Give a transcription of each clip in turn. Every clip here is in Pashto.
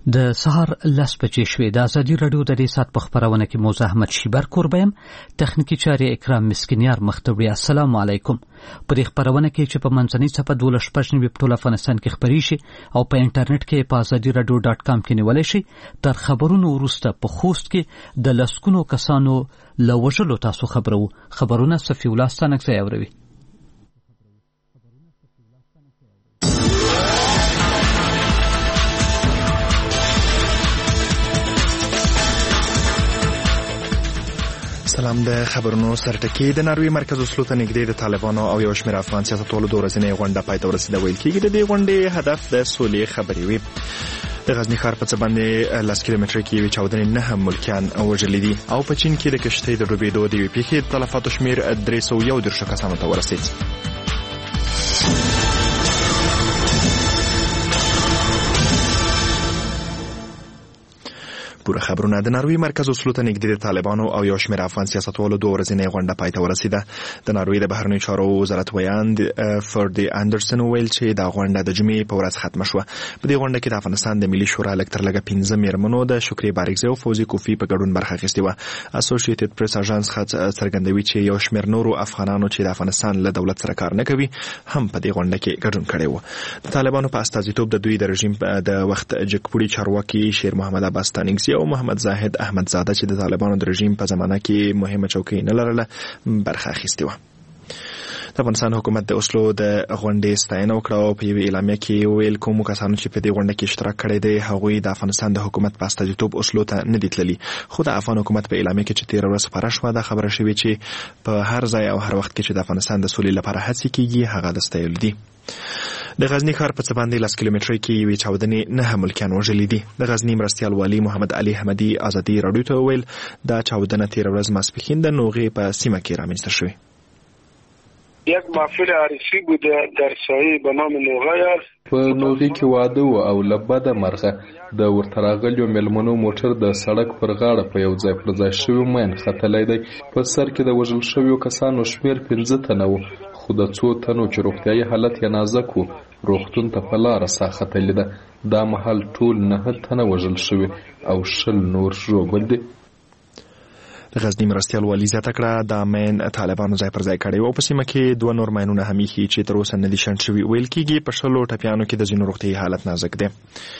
د سهار 10 بجې شوې. د ازادي راډیو د دې سات په خبرونه کې موزه احمد شیبر کوربیم، تخنیکی چارې اکرام مسکینیار مختوی. السلام علیکم. په دې خبرونه کې چې په منځنۍ صفحه 12 په ټول افغانستان کې خبري شي او په انټرنیټ کې په azadiradio.com کې نیولای شي. تر خبرونو وروسته په خوست کې د لسکونو کسانو لوژلو تاسو خبرونه صفی الله ستانکزی اوروي. سلام. د خبرونو سرټکی د ناروی مرکز اصلو ته نږدې د طالبانو او یو شمېر افغان سیاستوالو د ورځنۍ غونډه پای ته ورسېده. ویل کېږي د دې غونډې هدف د سولې خبرې وي. د غزنی ښار په څه باندې 10 کیلومتره کې یوې چاودنې 9 ملکیان وژلي دي او په چین کې د کشتۍ د ډوبېدو د یوې پیښې د تلفاتو شمېر 311 کسانو ته ورسېد. پوره خبرونه. د ناروی مرکز اصلو ته نږدې د طالبانو او یو شمېر افغان سیاستوالو د ورځنۍ غونډه پای ته ورسېده. د ناروی د بهرنیو چارو وزارت ویاند فردی اندرسن ویل چې دا غونډه د جمعې په ورځ ختمه شوه. په دې غونډه کې د افغانستان د ملي شورا لږ تر لږه 15 میرمنو د شکرې بارګزی او فوزي کوفی په ګډون برخه اخیستې وه. اسوسییټډ پریس اژانس څرګندوي چې یو شمېر نورو افغانانو چې د افغانستان له دولت سره کار نه کوي هم په دې غونډه کې ګډون کړی و. د طالبانو په استازیتوب د دوی د رژیم د وخت جګپوړي چارواکي شیر محمد عباس ستانکزی او محمد زاهد احمدزاده چې د طالبانو د رژیم په زمانه کې مهمه چوکۍ نه لرله برخه اخیستې وه. د افغانستان حکومت د اوسلو د غونډې ستاینه وکړه او په یوې اعلامیه کې ویل کوم کسانو چې په دې غونډه کې اشتراک کړی دی هغوی د افغانستان د حکومت په استازیتوب اوسلو ته نه دي تللي. خو د افغان حکومت په اعلامیه کې چې 13 ورځې خپره شوه دا خبره شوې چې په هر ځای او هر وخت کې چې د افغانستان د سولې لپاره هڅې کیږي هغه د ستایلو دي. د غزنی ښار په څه باندې 10 کیلومتره کې یوې چاودنې 9 ملکیان وژلي دي. د غزنی مرستیال والي محمد علي حمدي ازادي راډیو ته ویل دا چاودنه 13 ورځ ماسپښین د نوغې په سیمه کې رامنځته شوه. یک محفل عروسی بوده در سایه به نام نوغه است. په نوغې کې واده و او لبده مرغه د ورتراغلیو ملمنو موټر د سړک پر غاړه په یو ځای پر ځای شوی مین ختلی دی. په سر کې د وژل شویو کسانو شمیر 15 تنه و خو د 2 تنو چې روغتیايي حالت یې نازک و روغتون ته په لاره ساه ختلې ده. دا مهال ټول 9 تنه وژل شوي او 10 نور ژوبل دي. د غزنی مرستیال والي زیاته کړه دا مین طالبانو ځای پر ځای کړی و. په سیمه کې 2 نور ماینونه هم ایښي چې تر اوسه نه دي شنډ شوي. ویل کېږي په 10 ټپیانو کې د ځینو روغتیايي حالت نازک دی.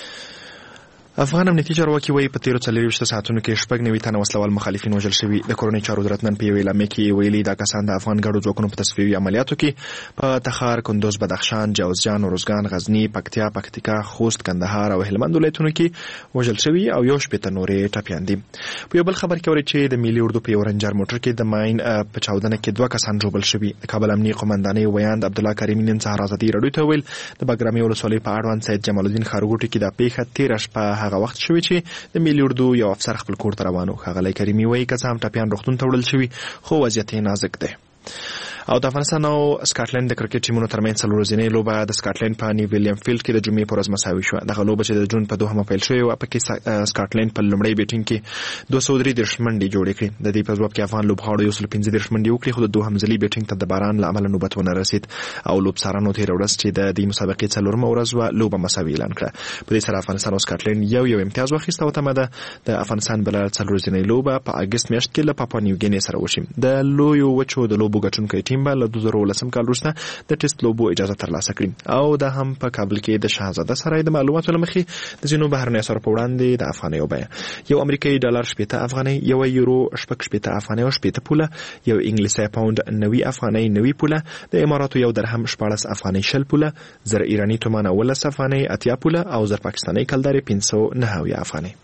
افغان امنیتي چارواکي وایي په 13 ساعتونو کې 9 تنه وسلوال مخالفین وژل شوي. د کورنۍ چارو وزارت نن په یوې اعلامیه کې ویلي دا کسان د افغان ګډو ځواکونو په تصفیوي عملیاتو کې په تخار، کندوز، بدخشان، جوزجان، روزګان، غزني، پکتیا، پکتیکا، خوست، کندهار او هلمند ولایتونو کې وژل شوي او یو شپېته نورې ټپیان دي. په یو بل خبر کې اوري چې د ملي اردو په یو رنجر موټر کې د ماین په چاودنه کې 2 کسان ژوبل شوي. د کابل امنیه قومندانۍ ویاند عبدالله کریمي نن سهار ازادي راډیو ته ویل د بګرامي ولسوالۍ په اړوند سید جمال الدین خارګوټي کې د پیښه 13 شپه هغه وخت شوی چې د ملي اردو یو افسر خپل کور ته روانو. ښاغلی کریمي وایي که څه هم ټپیان روغتون ته وړل شوي خو وضعیت یې نازک دی. او د افغانستان او سکاټلند د کرکټ ټیمونو ترمنځ څلور ورځنۍ لوبه د سکاټلند په نیو ویلیام فیلډ کې د جمعې په ورځ مساوي شوه. دغه لوبه چې د جون په 2 پیل شوې وه پکې سکاټلند په لومړۍ بیټینګ کې 233 منډې جوړې کړې. د دې په ځواب کې افغان لوبغاړو 115 منډې وکړې خو د دوهم ځلي بیټینګ ته د باران له امله نوبت ونه رسید او لوبڅارانو تېره ورځ چې د دې مسابقې 4مه ورځ وه لوبه مساوي اعلان کړه. په دې سره افغانستان او سکاټلند یو امتیاز واخیسته او تمه ده د افغانستان بله څلور ورځنۍ لوبه په اګست میاشت کې له پاپوا نیو ګینې سره وشي. د لویو وچو د لوبو ګټونکی ټیم به له 2019 کال وروسته د ټیسټ لوبو اجازه ترلاسه کړي او دا هم په کابل کې د شاهزاده سرای د معلوماتو له مخې د ځینو بهرنیو اسعارو په وړاندې د افغانیو بیه یو امریکایي ډالر 80 افغانۍ، یو یورو 80 افغانۍ او 80 پوله، یو انګلیسي پاوند 90 افغانۍ 90 پوله، د اماراتو یو درهم 14 افغانۍ 60 پوله، زر ایرانی تومان 18 افغانۍ 80 پوله او زر پاکستاني کلداري 590 افغانۍ.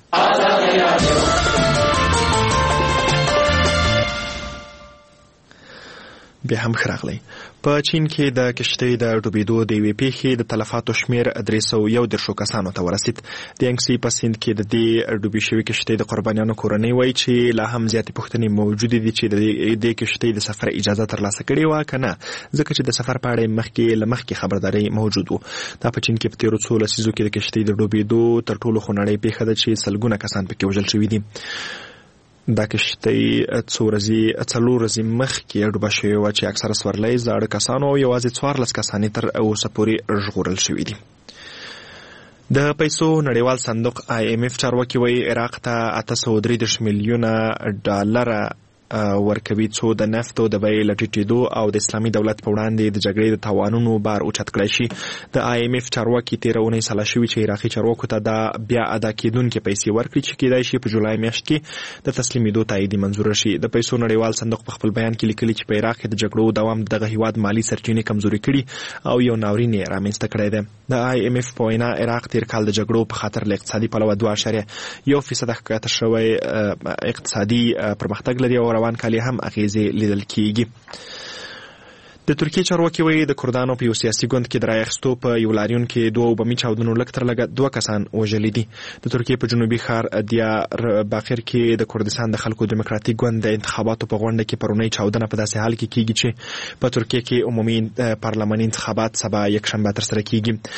بیا هم خراغلی. په چین کې د کشتۍ د ډوبېدو د یوې پیښې د تلفاتو شمېر 311 کسانو ته ورسید. د یانګسي په سیند کې د دې ډوبې شوې کشتۍ د قربانیانو کورنۍ وایي چې لا هم زیاتې پوښتنې موجودې دي چې د دې کشتۍ د سفر اجازه ترلاسه کړې وه که نه، ځکه چې د سفر په اړه مخکې خبرداری موجود و. دا په چین کې په تېرو څو لسیزو کې د کشتۍ د ډوبېدو تر ټولو خونړۍ پیښه ده چې سلګونه کسان پکې وژل شوي دي. دا کشتۍ 4 ورځې مخکې ډوبه شوې وه چې اکثره سورلۍ زاړه کسانو او یوازې 14 کسان تر اوسه پورې ژغورل شوي دي. د پیسو نړیوال صندوق IMF چارواکي وایي عراق ته 833 میلیونه ډالر ورکوي څو د نفت او د بیې له ټیټېدو او د اسلامي دولت په وړاندې د جګړې د تاوانونو بار اوچت کړی شي. د IMF چارواکي تېره اونۍ سلا شوي چې عراقي چارواکو ته دا بیا ادا کېدونکې پیسې ورکړي چې کېدای شي په جولای میاشت کې د تسلیمېدو تایید منظوره شي. د پیسو نړیوال صندوق په خپل بیان کې لیکلي چې په عراق کې د جګړو دوام دغه هیواد مالي سرچینې کمزوري کړي او یو ناورین یې رامنځته کړی دی. د IMF په وینا عراق تېر کال د جګړو په خاطر له اقتصادي پلوه 2.1% ښکته شوی اقتصادي پرمختګ لري او روان کال هم اغیزې لیدل کیږي. د ترکیې چارواکي وایي د کردانو په یو سیاسي ګوند کې د رایې اخیستو په یو لاریون کې 2 بمي چاودنو لږ تر لږه 2 کسان وژلي دي. د ترکیې په جنوبي ښار دیارباقر کې د کردستان د خلکو دیموکراتیک ګوند د انتخاباتو په غونډه کې پرونی چاودنه په داسې حال کې کیږي چې په ترکیې کې عمومي پارلماني انتخابات سبا یکشنبه ترسره کیږي.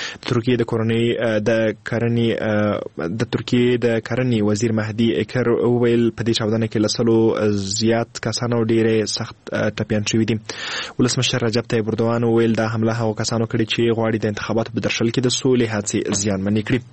د ترکیې د کرنې وزیر مهدي اکر وویل په دې چاودنه کې لسلو زیات کسانو ډېرې سخت ټپیان شوي دي. ولسمشر رجب طیب اردوغان ویل دا حمله هغو کسانو کړي چې غواړي د انتخاباتو په درشل کې د سولې هڅې زیانمنې کړي.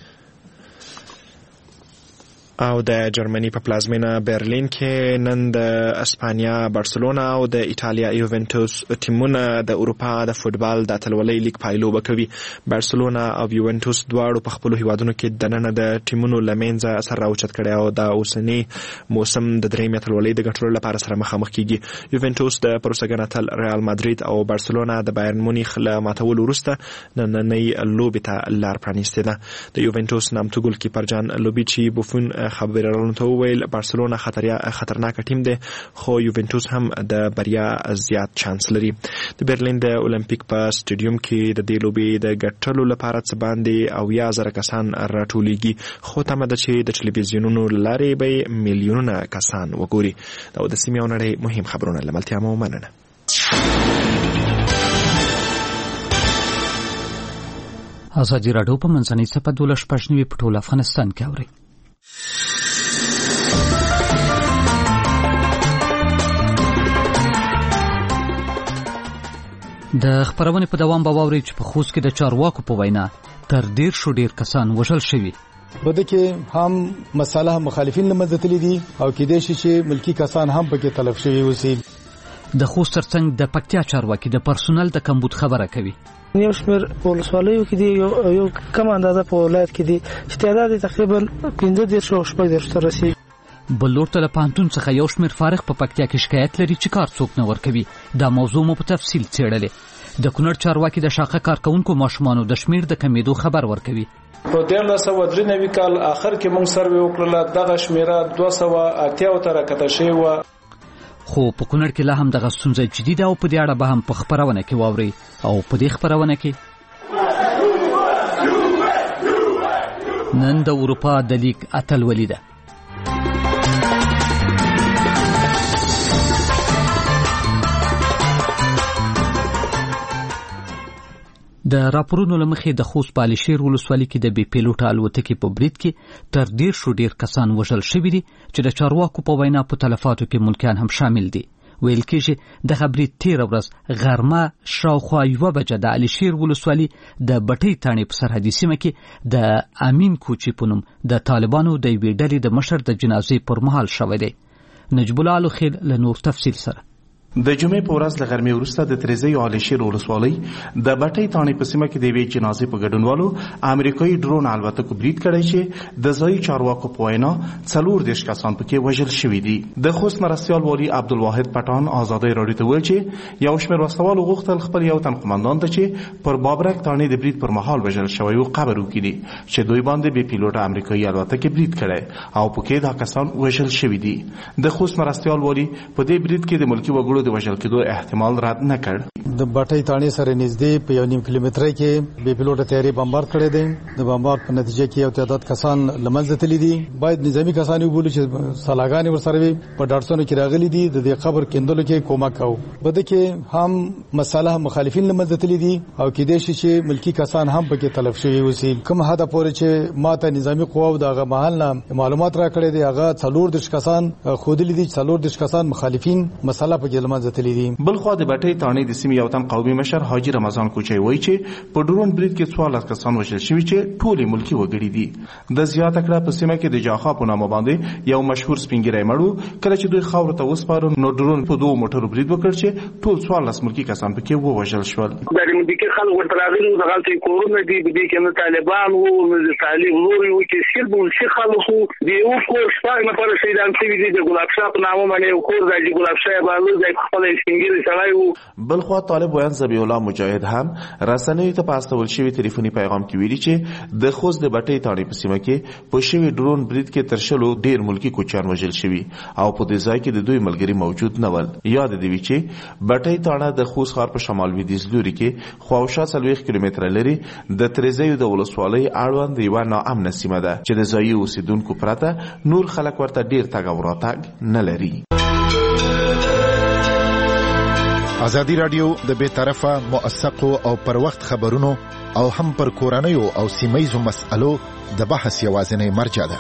او د جرمني په پلازمینه برلین کې نن د اسپانیا بارسلونا او د ایټالیا یوونټوس ټیمونه د اروپا د فوتبال د اتلولۍ لیګ پایلوبه کوي. بارسلونا او یوونټوس دواړو په خپلو هیوادونو کې دننه د ټیمونو له منځه سر راوچت کړی او د اوسني موسم د درېیمې اتلولۍ د ګټلو لپاره سره مخامخ کیږي. یوونټوس د پروسږ اتل ریال مادرید او بارسلونا د بایرن مونیخ له ماتولو وروسته نننۍ لوبې ته لار پرانیستې ده. د یوونټوس نامتو ګولکیپر جان لوبیچي بوفون خبرونه ته ویل بارسلونا خطرناک ټیم دی خو یوونټوس هم د بریا زیات چانس لري. د برلین د اولمپیک په سټیډیوم کې د دې لوبې د ګټلو لپاره څه باندې 90,000 کسان راټولیږي خو تمه ده چې د ټلویزیونونو لارې به میلیونونه کسان وګوري. دا د سیمې او نړۍ مهم خبرونه لملتیا مو مننه. ازادي راډیو په منځنۍ صفحه 12 په ټول افغانستان کې اوري. د خبرونې په دوام به واورئ چې په خوست کې د چارواکو په وینا تر ډیر کسان وژل شوي. بده کې هم مساله مخالفین لمنځه تللي دي او کېدای شي چې ملکی کسان هم پکې تلف شوي اوسي. د خوست ترڅنګ د پکتیا چارواکي د پرسونل د کمبود خبره کوي. یو شمېر په ولسوالیو کې دي یو کم اندازه په ولایت کې دي چې تعداد تقریبا 15 او 16 ته رسیږي. بلور ته له پانتون څخه یو شمېر فارغ په پکتیا کې شکایت لري چې کار څوک نه ورکوي. دا موضوع مو په تفصیل څېړلې. د کونړ چارواکي د شاقه کارکونکو ماشومانو د شمېر د کمیدو خبر ورکوي. په 1993 کال آخر کې موږ سروې وکړله دغه شمیره 280 ته راکته شوې وه. خو په کونړ کې لا هم دغه ستونزه جدي ده او په دې اړه به هم په خبرونه کې واورئ. او په دې خبرونه کې نن د اروپا د لیګ اتلولي ده. د راپورونو لمخې د خوست په علشیر ولسوالۍ کې د بې پیلوټه الوتکې په برید کې تر ډیر کسان وژل شوي دي چې د چارواکو په وینا په تلفاتو کې ملکیان هم شامل دي. ویل کېږي دغه برید 13 ورځ غرمه شاوخوا 1 بجه د علشیر ولسوالۍ د بټۍ تاڼې په سرحدي سیمه کې د امین کوچي په نوم د طالبانو د یوې ډلې د مشر د جنازې پر مهال شوی دی. نجیب الله الخیل له نور تفصیل سره. د جمعې په ورځ له غرمې وروسته د تریزی او علشیر ولسوالۍ د بټۍ تاڼې په سیمه کې د یوې جنازې په ګډونوالو امریکایي ډرون الوتکو برید کړی چې د ځایي چارواکو په وینا 40 کسان پکې وژل شوي دي. د خوست مرستیال والي عبدالواحد پټان ازادۍ راډیو ته ویل چې یو شمېر وسلوالو غوښتل خپل یو تن قمندان ته چې پر بابرک تاڼې د برید پر مهال وژل شوی و قبر وکړي چې دوی باندې بې پیلوټه امریکایي الوتکې برید کړی او پکې دا کسان وژل شوي دي. د خوست مرستیال والي په دې برید کې د ملکي وګړو د وژل کېدو احتمال رد نه کړ. د بټۍ تاڼې سره نږدې په 1.5 کیلومترۍ کې بې پیلوټه طیارې بمبار کړی دی. د بمبار په نتیجه کې یو تعداد کسان له منځه تللي دي. باید نظامي کسان وبولو چې سلاګانې ورسره وي په ډاټسونو کې راغلي دي د دې قبر کیندلو کې کومک کوو. بده کې هم مساله مخالفین له منځه تللي دي او کېدای شي چې ملکی کسان هم پکې تلف شوي اوسي. کوم حد پورې چې ماته نظامي قواو دغه محل نه معلومات را کړی دی هغه 40 کسان خودلی دي 40 کسان مخالفین مساله پکې لمنځه تللي دي. بلخوا د بټۍ تاڼې د سیمې یو تن قومي مشر حاجي رمضان کوچی وایي چې په ډرون برید کې 14 کسان وژل شوي چې ټول ملکي وګړي دي. د زیاته کړه په سیمه کې د جاخا په نامه باندې یو مشهور سپینګیری مړو کله چې دوی خاورو ته وسپارو نو ډرون په 2 موټرو برید وکړ چې ټول 14 ملکي کسان پکې ووژل شول. د دې خلک ورته راغلي د غلطي کورونه دي د دې کې نه طالبان وو نه طالب نور یو کې شیل بول شي خلکو دی یو کور شپږ نفر شهیدان شوي دي د ګلاب شاه په نامه باندې یو کور د ګلاب شاه باندې د خپل سپینګیری سړی وو. بلخوا طالب ویان ذبیح الله مجاهد هم رسنیو ته په استول شوي ټلیفوني پیغام کې ویلي چې د خوست د بټۍ تاڼې په سیمه کې په شوي ډرون برید کې تر شلو ډیر ملکي کوچیان وژل شوي او په دې ځای کې د دوی ملګري موجود نه ول. یاد دی چې بټۍ تاڼه د خوست ښار په شمال لویدیځ لوري کې خواوشا 40 کیلومتره لري د تریزیو د ولسوالۍ اړوند یوه ناامنه سیمه ده چې د ځایي اوسیدونکو پرته نور خلک ورته ډیر تګ او راتګ نه لري. ازادي رادیو د بې طرفه موثقو او پر وخت خبرونو او هم پر کورنیو او سیمه‌یزو مسألو د بحث یوازینی مرجع ده.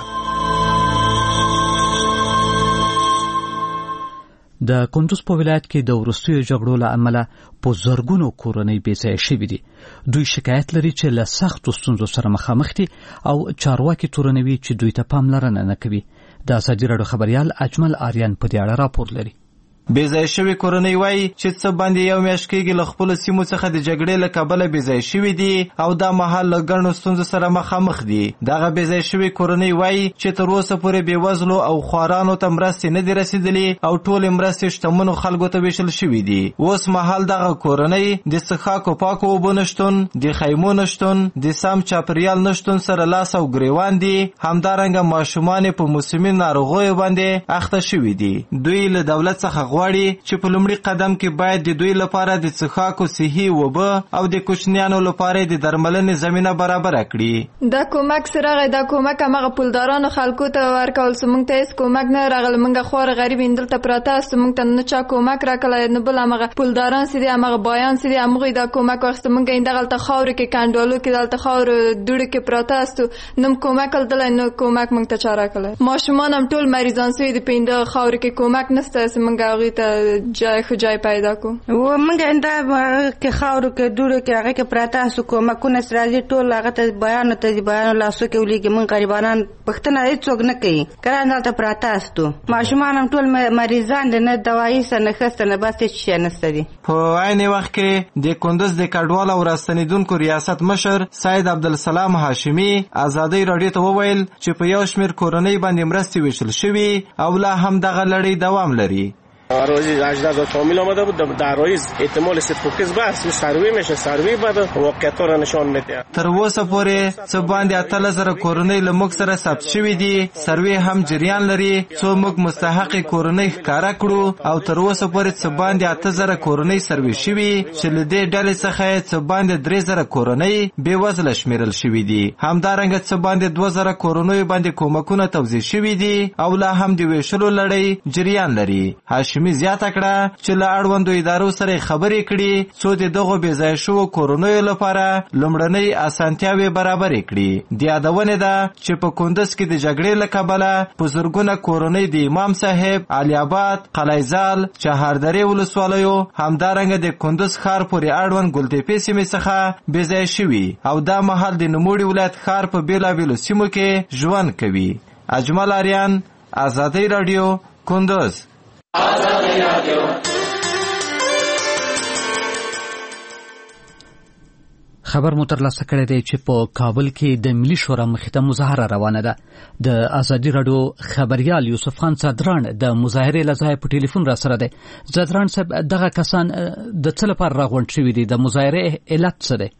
د کندوز په ولایت کې د وروستیو جګړو له امله په زرګونو کورنۍ بې ځایه شوي دي. دوی شکایت لري چې له سختو ستونزو سره مخامخ دي او چارواکي تورنوي چې دوی ته پاملرنه نه کوي. د ازادي رادیو خبریال اجمل آریان په دې اړه راپور لري. بیځای شوی کورنۍ وایي چې څه باندې یو میاشت کېږي له خپلو سیمو څخه د جګړې له کبله بیځای شوي دي او دا مهال له ګڼو ستونزو سره مخامخ دي. دغه بیځای شوي کورنۍ وایي چې تر اوسه پورې بېوزلو او خوارانو ته مرستې نه دي رسېدلې او ټولې مرستې شتمنو خلکو ته ویشل شوي دي. اوس مهال دغه کورنۍ د څښاکو پاکو اوبو نشتون، د خیمو نشتون، د سم چاپریال نشتون سره لاس او ګریوان دي. همدارنګه ماشومان په موسمي ناروغیو باندې اخته شوي دي. دوی له دولت څخه غواړي چې په لومړي قدم کې باید د دوی لپاره د څښاکو صحي اوبه او د کوچنیانو لپاره د درملنې زمینه برابره کړي. دا کومک سره دا کومک هغه پولدارانو خلکو ته ورکول سمونږ ته هیڅ کومک نه راغلی. موږ خوار غریب دلته پراته است، موږ ته نه چا کومک راکړی نه بل هغه پولداران چې دي هغه بایان چې دي هغوی دا کومک واخیست. موږ دغلته خاورو کې کنډوالو کې دلته خاورو دوړو کې پراته استو نه کومک دلی نه کومک موږ ته چا راکړی. ماشومان هم ټول مریضان شوي دي په اینده خاورو کې کومک نشته چې موږ هغوی ته جای پیدا کو. و موږ انده کې خاورو کې دوړو کې هغه کې پراته اسو کومکونه سره دي ټول هغه ته بیان لاسو کې ولېږي. موږ غریبانان پښتنه هیڅوک نه کوي کله دلته پراته استو. ماشومان هم ټول مریضان دي، نه دوايي سره نه خسته نه بس هیڅ شی نشته دي. په عین وخت کې د کندوز د کډوال او راستنیدونکو ریاست مشر سید عبدالسلام هاشمي ازادي رادیو ته وویل چې په یو شمېر کورنۍ باندې مرستې ویشل شوي او لا هم دغه لړۍ دوام لري. روزی اجداد و فامیل آمده بود در رایز احتمال صفر بس سروی میشه سروی بعد واقعیت را نشان میده. تر اوسه پورې څه باندې 8000 کورنۍ له موږ سره ثبت شوي دي. سروی هم جریان لري څو موږ مستحق کورنۍ ښکاره کړو او تر اوسه پورې څه باندې 8000 کورنۍ سروي شوي چې له دې ډلې څخه څه باندې 3000 کورنۍ بېوزله شمیرل شوي دي. همدارنګه څه باندې 2000 کورنیو باندې کومکونه توزیع شوي دي او لا هم د ویشلو لړۍ جریان لري. هاشمي زیاته کړه چې له اړوندو ادارو سره خبرې کړي څو د دغو بېځایه شوو کورنیو لپاره لومړنۍ اسانتیاوې برابرې کړي. د یادونې ده چې په کندوز کې د جګړې له کبله په زرګونه کورنۍ د امام صاحب، علي آباد، قلعهزال، چهاردرې ولسوالیو همدارنګه د کندوز ښار پورې اړوند ګلتپې سیمې څخه بېځایه شوي او دا مهال د نوموړي ولایت ښار په بېلابېلو سیمو کې ژوند کوي. اجمل آریان، ازادي رادیو، کندوز. خبر مو ترلاسه کړی دی چې په کابل کې د ملي شورا مخې ته مظاهره روانه ده. د ازادي رادیو خبریال یوسف خان زدران د مظاهرې له ځایه په ټلیفون را سره دی. زدران صاحب، دغه کسان د څه لپاره راغونډ شوي دي؟ د مظاهرې علت څه دی؟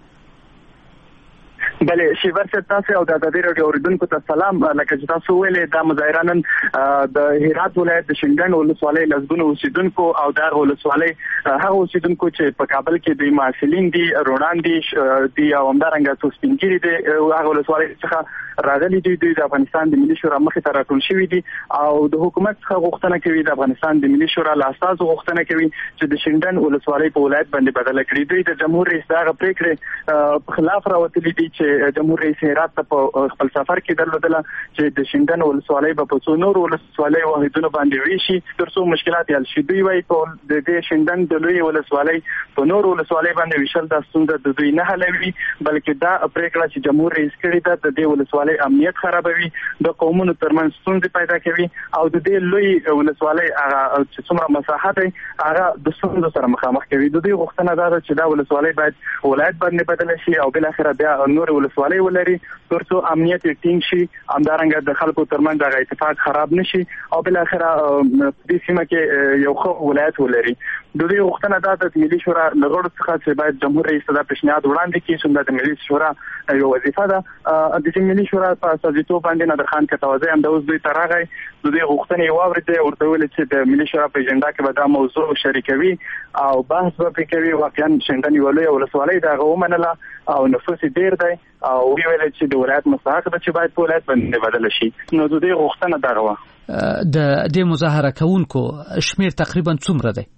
بله شیبر صاحب، تاسو او د ازادي رادیو اوریدونکو ته سلام. لکه چې تاسو ویلې دا مظاهره نن د هرات ولایت د شینډنډ ولسوالۍ لسګونو اوسیدونکو او دغه ولسوالۍ هغه اوسیدونکو چې په کابل کې د محصلین دي، روڼان دي او همدارنګه څو سپین ږیري دي هغه ولسوالۍ څخه راغلي دي. دوی د افغانستان د ملي شورا مخې ته راټول شوي دي او د حکومت څخه غوښتنه کوي، د افغانستان د ملي شورا له استازو غوښتنه کوي چې د شینډنډ ولسوالۍ په ولایت باندې بدله کړي. دوی د جمهور رئیس دغه پریکړې په خلاف راوتلي دي چې چې جمهور رئیس هرات ته په خپل سفر کې درلودله چې د شینډن ولسوالۍ په څو نور ولسوالۍ واحدونو باندې ویشي ترڅو مشکلات حل شي. دوی وايي په د شینډن د لوی ولسوالۍ په نور ولسوالۍ باندې ویشل د ستونزه د دوی نه حلوي، بلکې دا پریکړه چې جمهور رئیس کړی ده د دې ولسوالۍ امنیت خرابوي، د قومونو ترمنځ ستونزې پیدا کوي او د دې لوی ولسوالۍ هغه چې څومره مساحت دی هغه د ستونزو سره مخامخ کوي. د دې غوښتنه دا ده چې دا ولسوالۍ باید ولایت باندې بدل شي او بل اخر بیا نور ولسوالۍ ولري ترڅو امنیت ټینګ شي، همدارنګه د خلکو ترمنځ د اتفاق خراب نشي او بل اخر د سیمه کې یو ښه ولایت ولري. د دې غوښتنه دا ده چې ملي شورا لغړو څخه چې باید جمهور رئیس ته پیشنهاد وړاندې کړي چې د ملي شورا یو وظیفه ده د ملي شورا په استازیتوب باندې نادر خان کټوازی هم د اوس دوی تراغی د دې غوښتنې واورېدې ورته ویل چې د ملي شورا په اجنډا کې به دا موضوع شریکوي او بحث به پرې کوي. واقعا شینډن یو لوی ولسوالۍ ده هغه ومنله او نفوس ډیر دی او ویل چې د ولایت مستحق ده چې باید په ولایت باندې بدل شي. نو د دې غوښتنه دغه وه. د دې مظاهره کوونکو شمیر تقریبا څومره دی؟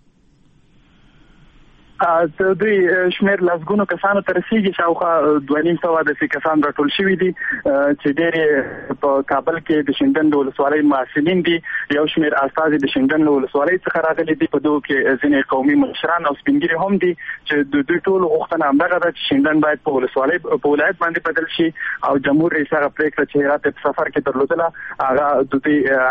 دوی شمیر لسګونو کسانو ته رسیږي، شاوخوا 250 د کسان راټول شوي دي چې ډېر په کابل کې د شینډن ولسوالۍ محصلین دي، یو شمیر استازي د شینډن ولسوالۍ څخه راغلي دي، په دوی کې ځینې قومي مشران او سپینګیري هم دي چې د دوی ټول غوښتنه همدغه ده چې شینډن باید په ولسوالۍ په ولایت باندې بدل شي او جمهور رئیس هغه پریکړه چې هرات په سفر کې درلودله هغه د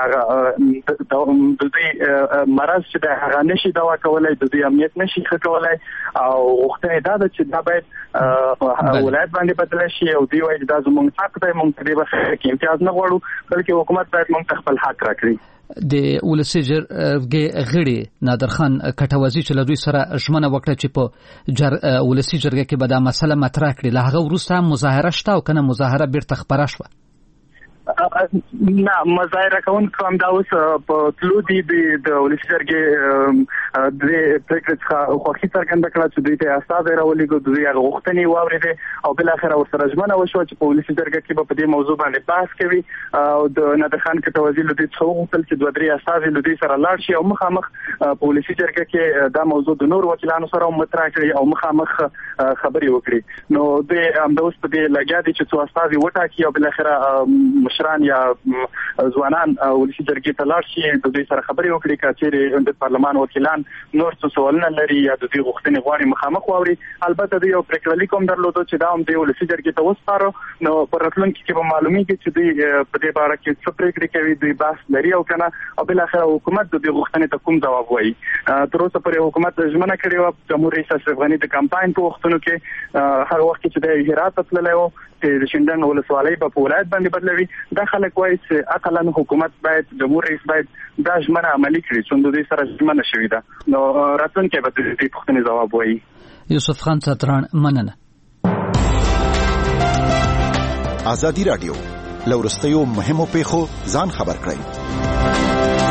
دوی مرض چې د هغه نشي دوا کولای، د دوی امنیت نشي ښه کولای او غوښتنه دا ده چې دا باید ولایت باندې بدل شي او دی وايي دا زموږ حق دی، موږ دې به کې امتیاز نه غواړو بلکې حکومت باید موږ خپل حق راکړي. د ولسی جرګې غړي نادر خان کټوازی چې له دوی سره ژمنه وکړه چې په ولسی جرګې کې به دا مسله مطرح کړي، له هغه وروسته مظاهره شته او کنه مظاهره بیرته خپره شوه؟ نه، مظاهره کوونکو هم دا اوس په تلو دي د ولسي جرګې د پریکړې څخه خوښي څرګنده کړه چې دوی ته استازي راولېږو، دوی هغه غوښتنې واورېدې او بالاخره ورسره ژمنه وشوه چې په ولسي جرګه کې به په دې موضوع باندې بحث کوي او د نادر خان کټوازی له دوی څخه وغوښتل چې 2-3 استازي له دوی سره لاړ شي او مخامخ په ولسي جرګه کې دا موضوع د نور وکیلانو سره مطرح کړي او مخامخ خبرې وکړي. نو دوی همدا اوس په دې لګیا دي چې څو استازي وټاکي او بالاخره مشران یا ځوانان ولسي جرګې ته لاړ شي، د دوی سره خبرې وکړي که چیرې د پارلمان وکیلان نور څه سوالونه لري یا د دوی غوښتنې غواړي مخامخ واوري. البته دوی یو پریکړه لیک هم درلودو چې دا هم د ولسي جرګې ته وسپاره، نو په راتلونکي کې به معلومیږي چې دوی په دې باره کې څه پریکړې کوي، دوی بحث لري او کنه او بالاخره حکومت د دې غوښتنې ته کوم ځواب وایي. تر اوسه پورې حکومت ژمنه کړې وه جمهور رئیس اشرف غني د کمپاین په وختونو کې هر وخت چې د هرات تللی و چې د شینډن ولسوالۍ په ولایت باندې بدلوي. دا خلک وایي چې اقلا حکومت باید جمهور رئیس باید دا ژمنه عملي کړي چې د دې سره ژمنه شوې ده. نو راتلونکي به د دې پوښتنې ځواب وایي. یوسف خان ستران، مننه. ازادي رادیو لورستیو مهمو پیښو ځان خبر کړئ.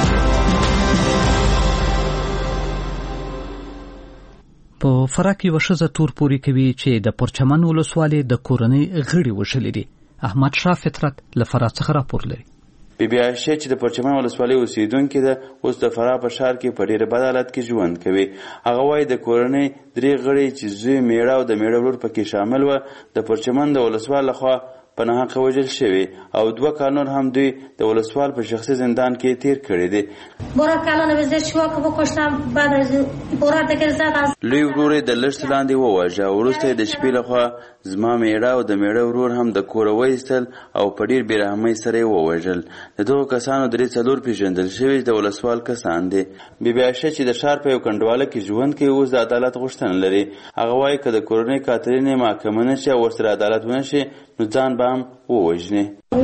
په فراه کې وشزه تور پوری کوي چې د پرچمن ولسوالۍ د کورنۍ غړي وشلې دي. احمد شاه فطرت له فراه څخه راپور لري. بیا چې د پرچمن ولسوالۍ اوسیدونکو ده اوس د فراه په ښار کې په ډېر بد حالت کې ژوند کوي. هغه وایي د کورنۍ 3 غړي چې زوی میړه او د میړه ورور پکې شامل و د پرچمن د ولسوال لخوا په ناحقه وژل شوي او 2 کال نور هم دوی د ولسوال په شخصي زندان کې تیر کړی دي. لوی ورور د لږ لاندې وواژه او وروسته د شپې لخوا زما میړه او د میړه ورور هم د کوره وایستل او په ډېر بېرحمۍ سره یې ووژل. د دغو کسانو 3-4 پیژندل شوي د ولسوال کسان دي. بیا چې د ښار په یو کنډواله کې ژوند کوي اوس د عدالت غوښتنه لري. هغه وایي که د کورنۍ قاتلینې محاکمه نه شي او ورسره عدالت ونه شي نو ځان به هم ووژني.